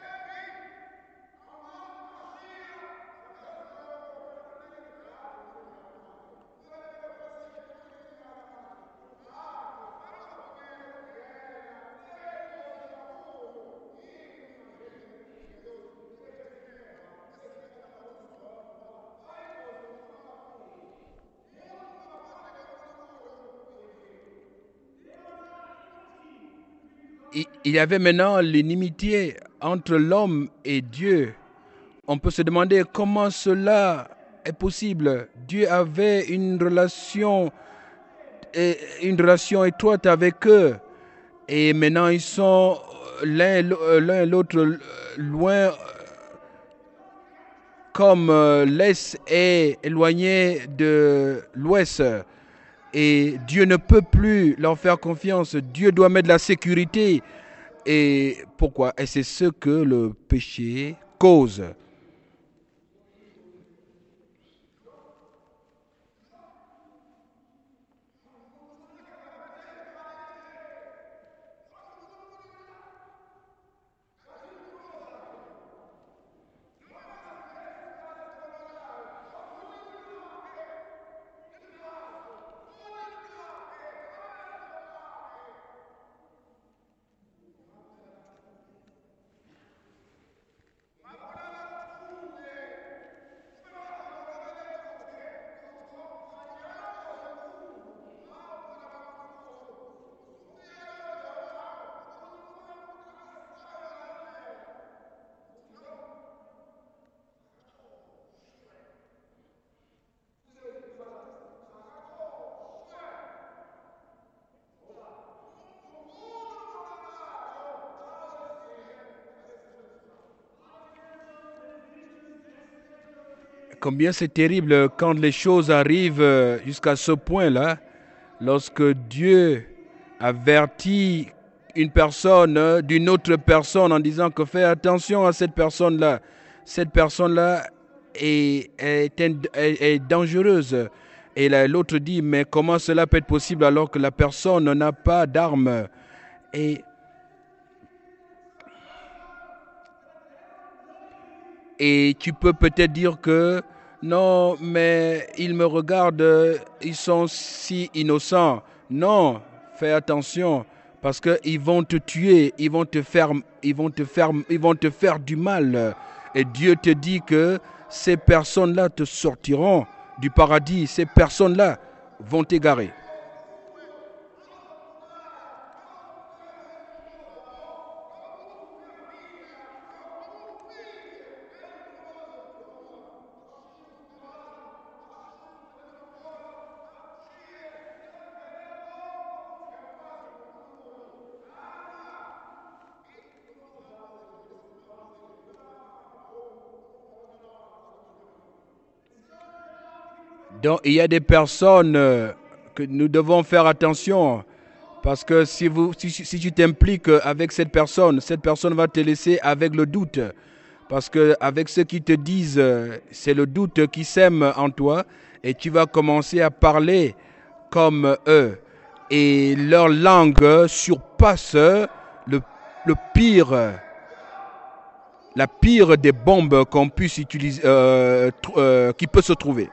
Il y avait maintenant l'inimitié entre l'homme et Dieu. On peut se demander comment cela est possible. Dieu avait une relation étroite avec eux. Et maintenant, ils sont l'un et l'autre loin, comme l'Est est éloigné de l'Ouest. Et Dieu ne peut plus leur faire confiance. Dieu doit mettre la sécurité. Et pourquoi? Et c'est ce que le péché cause. Combien c'est terrible quand les choses arrivent jusqu'à ce point-là, lorsque Dieu avertit une personne d'une autre personne en disant que fais attention à cette personne-là. Cette personne-là est dangereuse. Et l'autre dit, mais comment cela peut être possible alors que la personne n'a pas d'arme? Et Et tu peux peut-être dire que non, mais ils me regardent, ils sont si innocents. Non, fais attention parce qu'ils vont te tuer, ils vont te faire du mal. Et Dieu te dit que ces personnes-là te sortiront du paradis, ces personnes-là vont t'égarer. Donc, il y a des personnes que nous devons faire attention parce que si tu t'impliques avec cette personne va te laisser avec le doute. Parce que avec ce qu'ils te disent, c'est le doute qui sème en toi et tu vas commencer à parler comme eux. Et leur langue surpasse le pire, la pire des bombes qu'on puisse utiliser, qui peut se trouver.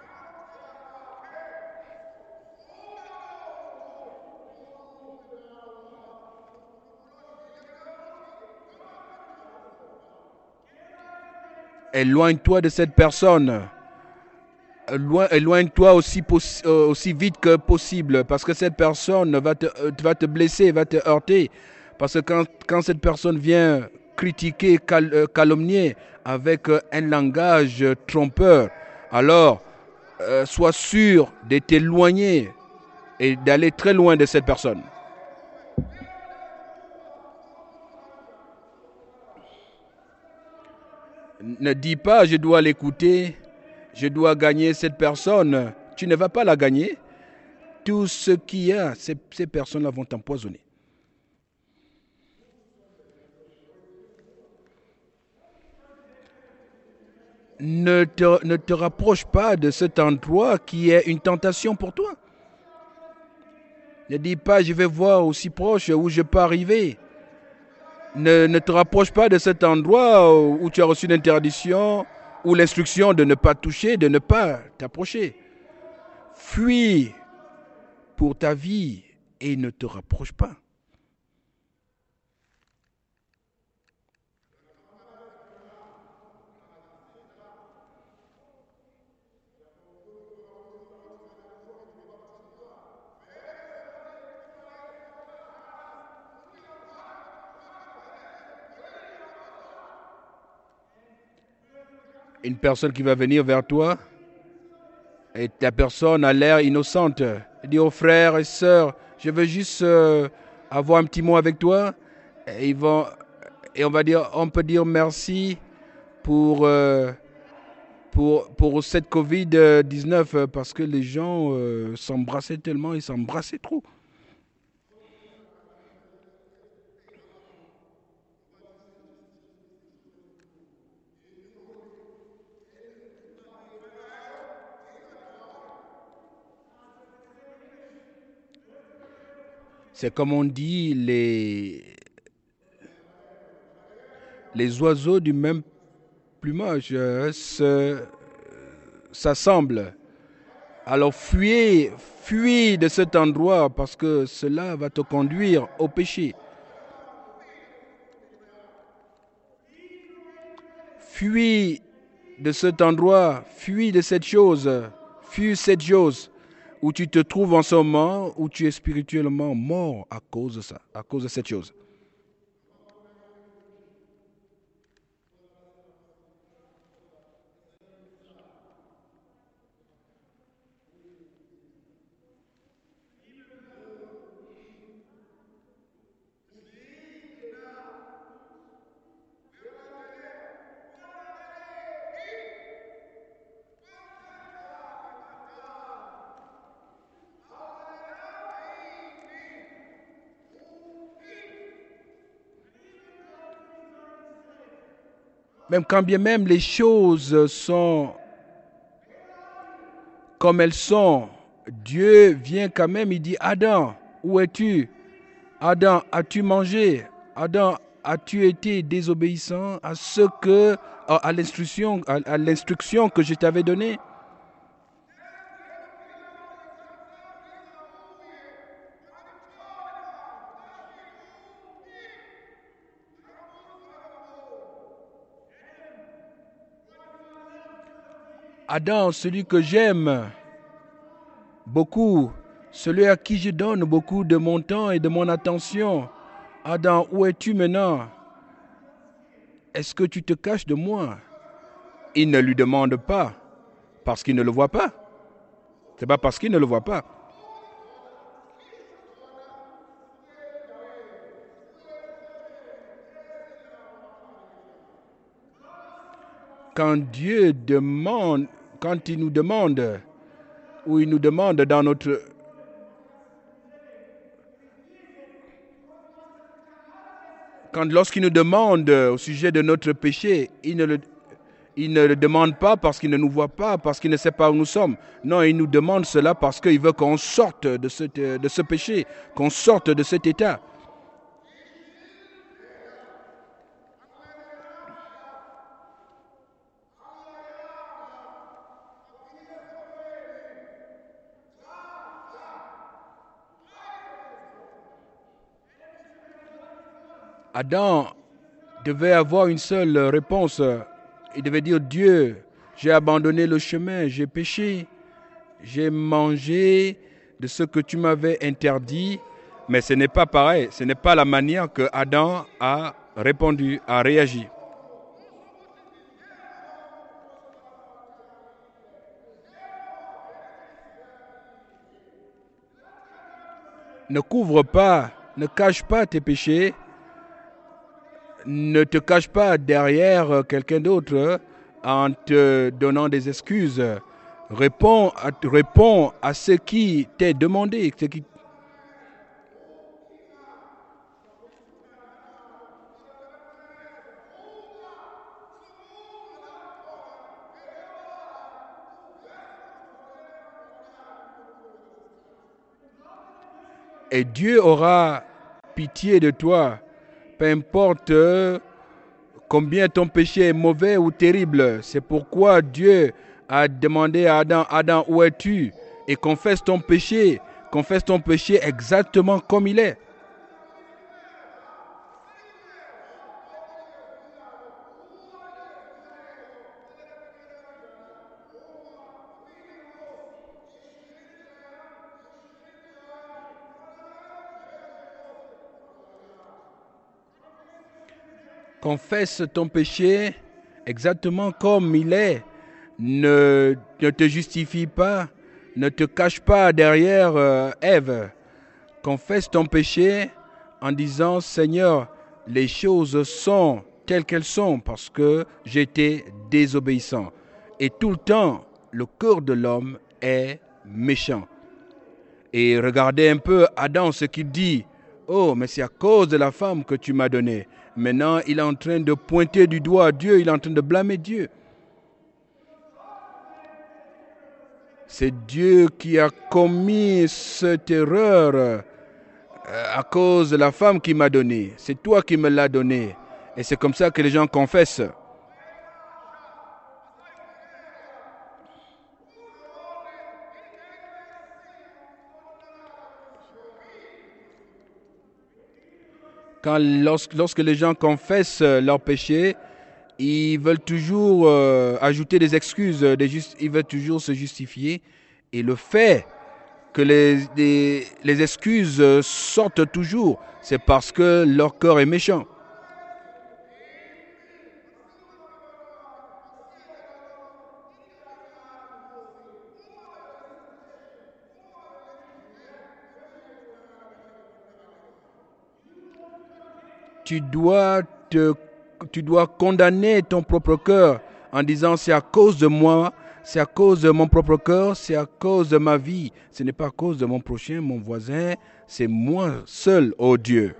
Éloigne-toi de cette personne. Éloigne-toi aussi vite que possible parce que cette personne va te blesser, va te heurter. Parce que quand cette personne vient critiquer, calomnier avec un langage trompeur, alors sois sûr de t'éloigner et d'aller très loin de cette personne. Ne dis pas je dois l'écouter, je dois gagner cette personne. Tu ne vas pas la gagner. Tout ce qu'il y a, ces personnes-là vont t'empoisonner. Ne te rapproche pas de cet endroit qui est une tentation pour toi. Ne dis pas je vais voir aussi proche où je peux arriver. Ne te rapproche pas de cet endroit où tu as reçu l'interdiction ou l'instruction de ne pas toucher, de ne pas t'approcher. Fuis pour ta vie et ne te rapproche pas. Une personne qui va venir vers toi et la personne a l'air innocente. Elle dit aux frères et sœurs, je veux juste avoir un petit mot avec toi. Et on peut dire merci pour, pour cette Covid-19 parce que les gens s'embrassaient tellement, ils s'embrassaient trop. C'est comme on dit, les oiseaux du même plumage s'assemblent. Alors fuis de cet endroit parce que cela va te conduire au péché. Fuis de cet endroit, fuis de cette chose, fuis cette chose où tu te trouves en ce moment, où tu es spirituellement mort à cause de ça, à cause de cette chose. Même quand bien même les choses sont comme elles sont, Dieu vient quand même, il dit, Adam, où es-tu? Adam, as-tu mangé? Adam, as-tu été désobéissant à ce que, à l'instruction que je t'avais donnée? Adam, celui que j'aime beaucoup, celui à qui je donne beaucoup de mon temps et de mon attention. Adam, où es-tu maintenant? Est-ce que tu te caches de moi? Il ne lui demande pas parce qu'il ne le voit pas. C'est pas parce qu'il ne le voit pas. Quand Dieu demande, quand il nous demande, ou il nous demande dans notre... Lorsqu'il nous demande au sujet de notre péché, il ne le demande pas parce qu'il ne nous voit pas, parce qu'il ne sait pas où nous sommes. Non, il nous demande cela parce qu'il veut qu'on sorte de ce péché, qu'on sorte de cet état. Adam devait avoir une seule réponse. Il devait dire, Dieu, j'ai abandonné le chemin, j'ai péché, j'ai mangé de ce que tu m'avais interdit. Mais ce n'est pas pareil, ce n'est pas la manière que Adam a répondu, a réagi. Ne couvre pas, ne cache pas tes péchés, ne te cache pas derrière quelqu'un d'autre en te donnant des excuses. Réponds à ce qui t'est demandé. Et Dieu aura pitié de toi, peu importe combien ton péché est mauvais ou terrible. C'est pourquoi Dieu a demandé à Adam, Adam, où es-tu? Et confesse ton péché exactement comme il est. Confesse ton péché exactement comme il est. Ne te justifie pas, ne te cache pas derrière Ève. Confesse ton péché en disant, Seigneur, les choses sont telles qu'elles sont parce que j'étais désobéissant. Et tout le temps, le cœur de l'homme est méchant. Et regardez un peu Adam, ce qu'il dit. Oh, mais c'est à cause de la femme que tu m'as donnée. Maintenant, il est en train de pointer du doigt à Dieu, il est en train de blâmer Dieu. C'est Dieu qui a commis cette erreur à cause de la femme qu'il m'a donnée. C'est toi qui me l'as donnée. Et c'est comme ça que les gens confessent. Lorsque les gens confessent leurs péchés, ils veulent toujours ajouter des excuses, ils veulent toujours se justifier. Et le fait que les excuses sortent toujours, c'est parce que leur cœur est méchant. Tu dois tu dois condamner ton propre cœur en disant c'est à cause de moi, c'est à cause de mon propre cœur, c'est à cause de ma vie. Ce n'est pas à cause de mon prochain, mon voisin, c'est moi seul, oh Dieu.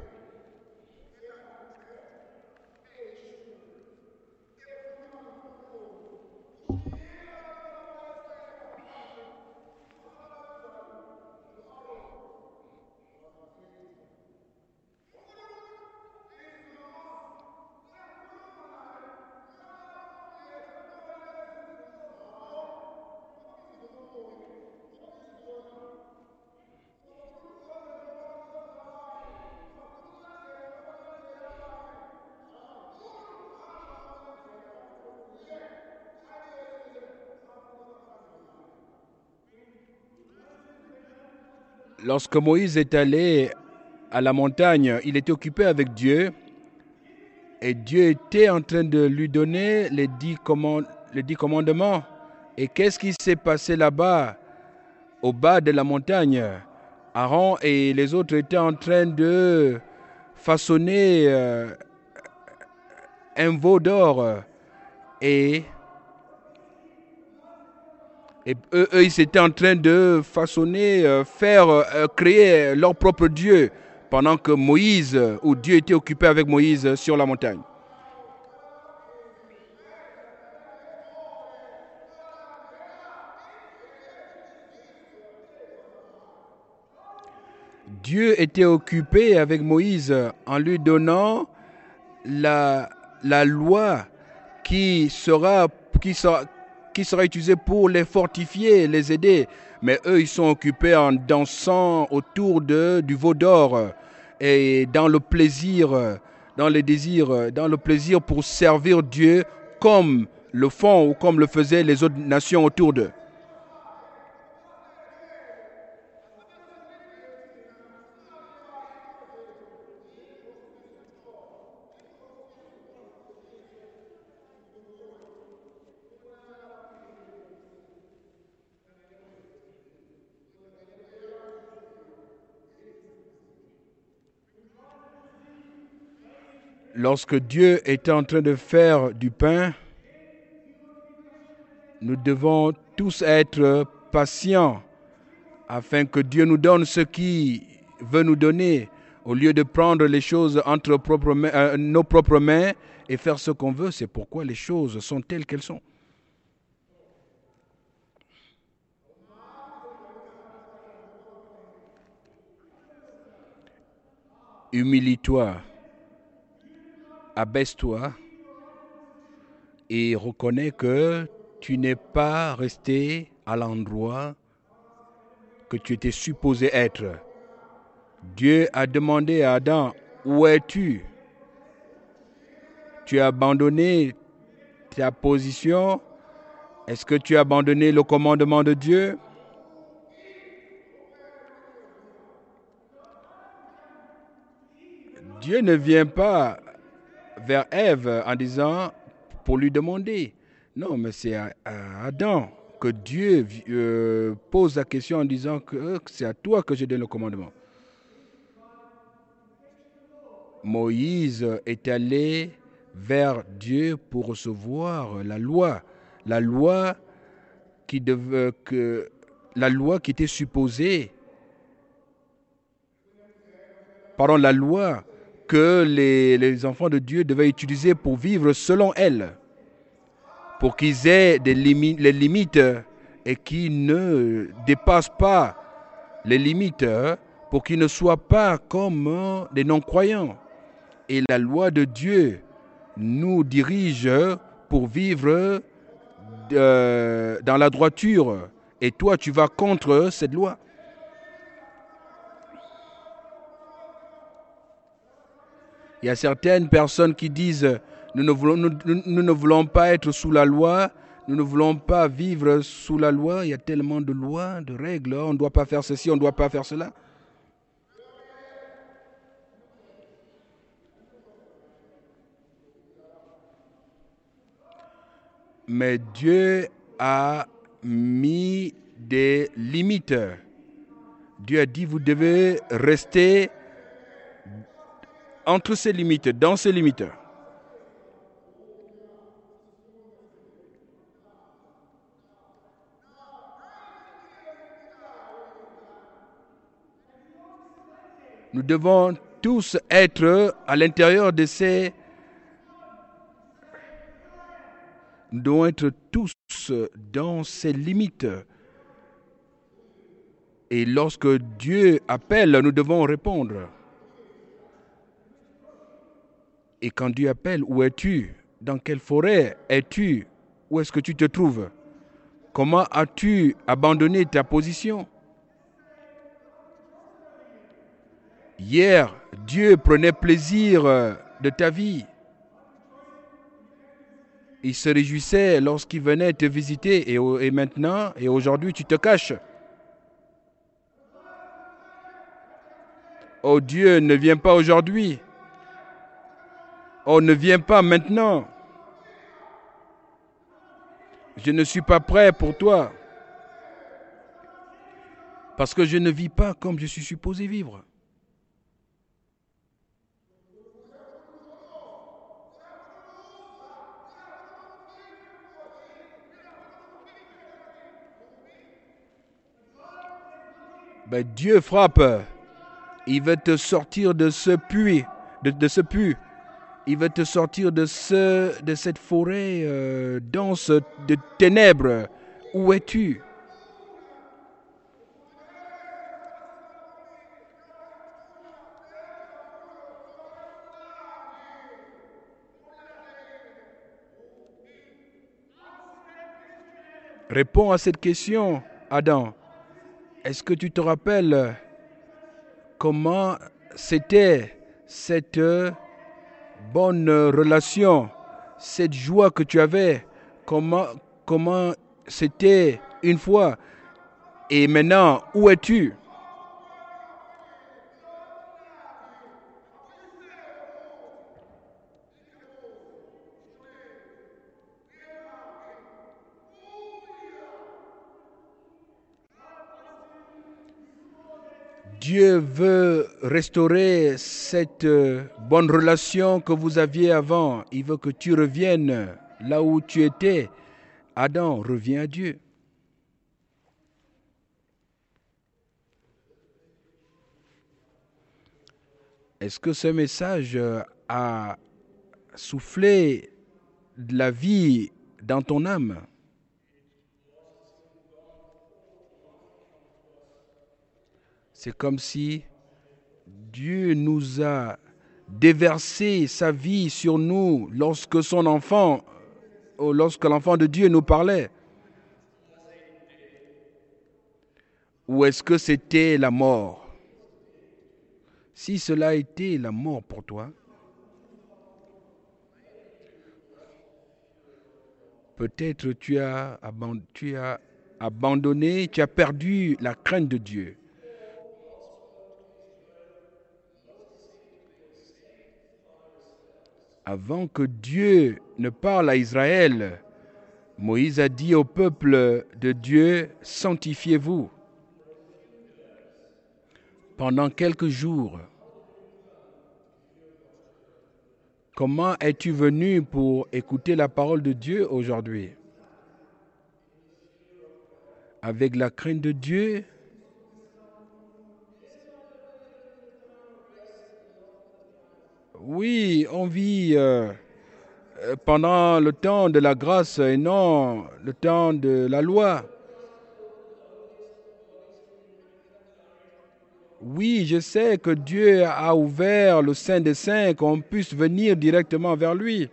Lorsque Moïse est allé à la montagne, il était occupé avec Dieu et Dieu était en train de lui donner les 10 commandements. Et qu'est-ce qui s'est passé là-bas, au bas de la montagne? Aaron et les autres étaient en train de façonner un veau d'or et, eux, ils étaient en train de façonner, créer leur propre Dieu pendant que Moïse, ou Dieu était occupé avec Moïse sur la montagne. Dieu était occupé avec Moïse en lui donnant la loi qui sera, qui, sera, qui sera utilisée pour les fortifier, les aider. Mais eux, ils sont occupés en dansant autour du veau d'or et dans le plaisir, dans les désirs, dans le plaisir pour servir Dieu comme le font ou comme le faisaient les autres nations autour d'eux. Lorsque Dieu était en train de faire du pain, nous devons tous être patients afin que Dieu nous donne ce qu'il veut nous donner, au lieu de prendre les choses entre nos propres mains et faire ce qu'on veut. C'est pourquoi les choses sont telles qu'elles sont. Humilie-toi, abaisse-toi et reconnais que tu n'es pas resté à l'endroit que tu étais supposé être. Dieu a demandé à Adam, où es-tu? Tu as abandonné ta position? Est-ce que tu as abandonné le commandement de Dieu? Dieu ne vient pas vers Ève en disant, pour lui demander. Non, mais c'est à Adam que Dieu pose la question en disant que c'est à toi que je donne le commandement. Moïse est allé vers Dieu pour recevoir la loi. La loi la loi qui était supposée, la loi que les enfants de Dieu devaient utiliser pour vivre selon elle, pour qu'ils aient les limites et qu'ils ne dépassent pas les limites, pour qu'ils ne soient pas comme des non-croyants. Et la loi de Dieu nous dirige pour vivre dans la droiture. Et toi, tu vas contre cette loi. Il y a certaines personnes qui disent nous ne voulons pas être sous la loi, nous ne voulons pas vivre sous la loi. Il y a tellement de lois, de règles, on ne doit pas faire ceci, on ne doit pas faire cela. Mais Dieu a mis des limites. Dieu a dit, vous devez rester entre ces limites, dans ces limites. Nous devons tous être à l'intérieur de ces... Nous devons être tous dans ces limites. Et lorsque Dieu appelle, nous devons répondre. Et quand Dieu appelle, où es-tu? Dans quelle forêt es-tu? Où est-ce que tu te trouves? Comment as-tu abandonné ta position? Hier, Dieu prenait plaisir de ta vie. Il se réjouissait lorsqu'il venait te visiter et maintenant, et aujourd'hui, tu te caches. Oh, Dieu ne vient pas aujourd'hui. Oh, ne viens pas maintenant. Je ne suis pas prêt pour toi. Parce que je ne vis pas comme je suis supposé vivre. Ben, Dieu frappe. Il veut te sortir de ce puits, de ce puits. Il veut te sortir de cette forêt dense de ténèbres. Où es-tu? Réponds à cette question, Adam. Est-ce que tu te rappelles comment c'était cette bonne relation, cette joie que tu avais? Comment c'était une fois? Et maintenant, où es-tu? Dieu veut restaurer cette bonne relation que vous aviez avant. Il veut que tu reviennes là où tu étais. Adam, reviens à Dieu. Est-ce que ce message a soufflé de la vie dans ton âme? C'est comme si Dieu nous a déversé sa vie sur nous lorsque l'enfant de Dieu nous parlait. Ou est-ce que c'était la mort? Si cela a été la mort pour toi, peut-être tu as abandonné, tu as perdu la crainte de Dieu. Avant que Dieu ne parle à Israël, Moïse a dit au peuple de Dieu, sanctifiez-vous. Pendant quelques jours, comment es-tu venu pour écouter la parole de Dieu aujourd'hui? avec la crainte de Dieu, oui, on vit pendant le temps de la grâce et non le temps de la loi. Oui, je sais que Dieu a ouvert le Saint des Saints, qu'on puisse venir directement vers lui.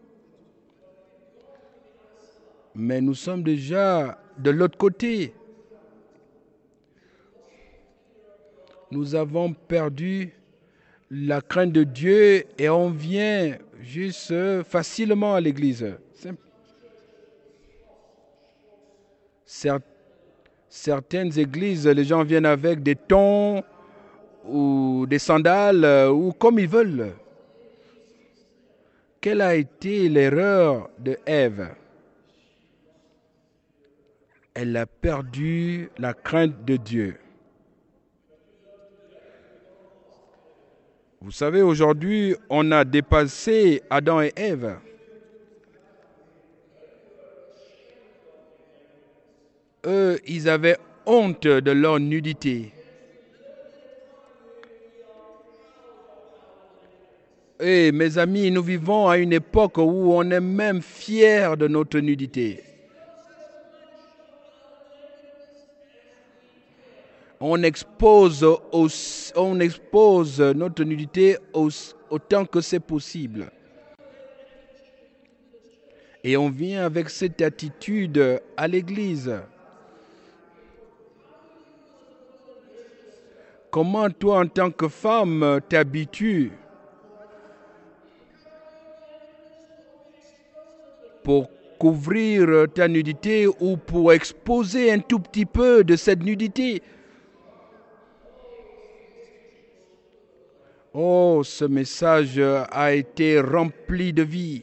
Mais nous sommes déjà de l'autre côté. Nous avons perdu la crainte de Dieu et on vient juste facilement à l'église. Certaines églises, les gens viennent avec des tons ou des sandales ou comme ils veulent. Quelle a été l'erreur de Ève? Elle a perdu la crainte de Dieu. Vous savez, aujourd'hui, on a dépassé Adam et Ève. Eux, ils avaient honte de leur nudité. Et mes amis, nous vivons à une époque où on est même fier de notre nudité. On expose notre nudité autant que c'est possible. Et on vient avec cette attitude à l'église. Comment toi, en tant que femme, t'habitues pour couvrir ta nudité ou pour exposer un tout petit peu de cette nudité? Oh, ce message a été rempli de vie.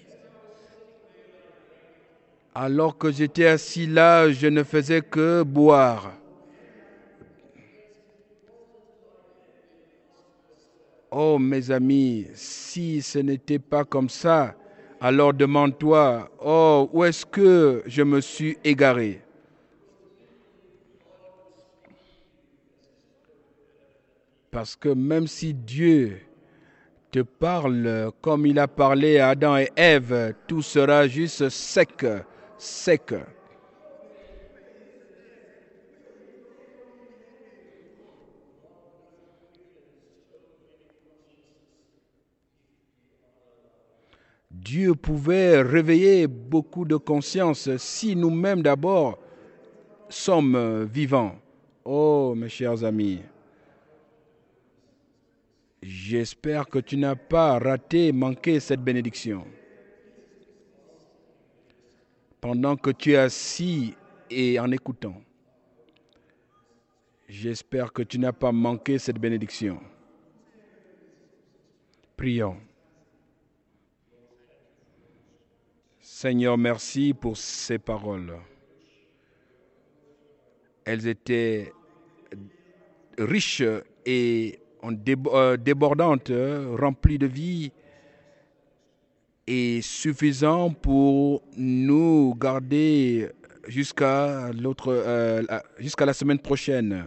Alors que j'étais assis là, je ne faisais que boire. Oh, mes amis, si ce n'était pas comme ça, alors demande-toi, oh, où est-ce que je me suis égaré? Parce que même si Dieu te parle comme il a parlé à Adam et Ève, tout sera juste sec, sec. Dieu pouvait réveiller beaucoup de conscience si nous-mêmes d'abord sommes vivants. Oh, mes chers amis, j'espère que tu n'as pas raté, manqué cette bénédiction. Pendant que tu es assis et en écoutant, j'espère que tu n'as pas manqué cette bénédiction. Prions. Seigneur, merci pour ces paroles. Elles étaient riches et débordantes, remplies de vie et suffisantes pour nous garder jusqu'à la semaine prochaine.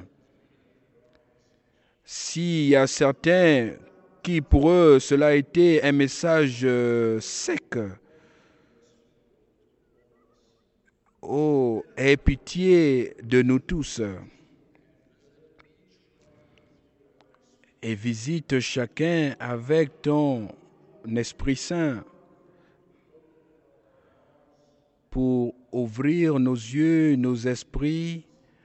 S'il y a certains qui, pour eux, cela a été un message sec, oh, aie pitié de nous tous et visite chacun avec ton Esprit Saint pour ouvrir nos yeux, nos esprits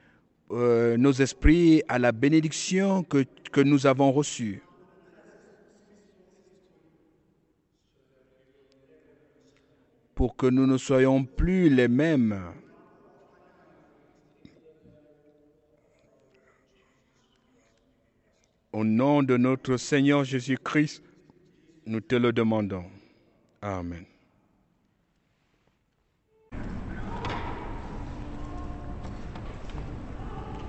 à la bénédiction que nous avons reçue. Pour que nous ne soyons plus les mêmes. Au nom de notre Seigneur Jésus-Christ, nous te le demandons. Amen.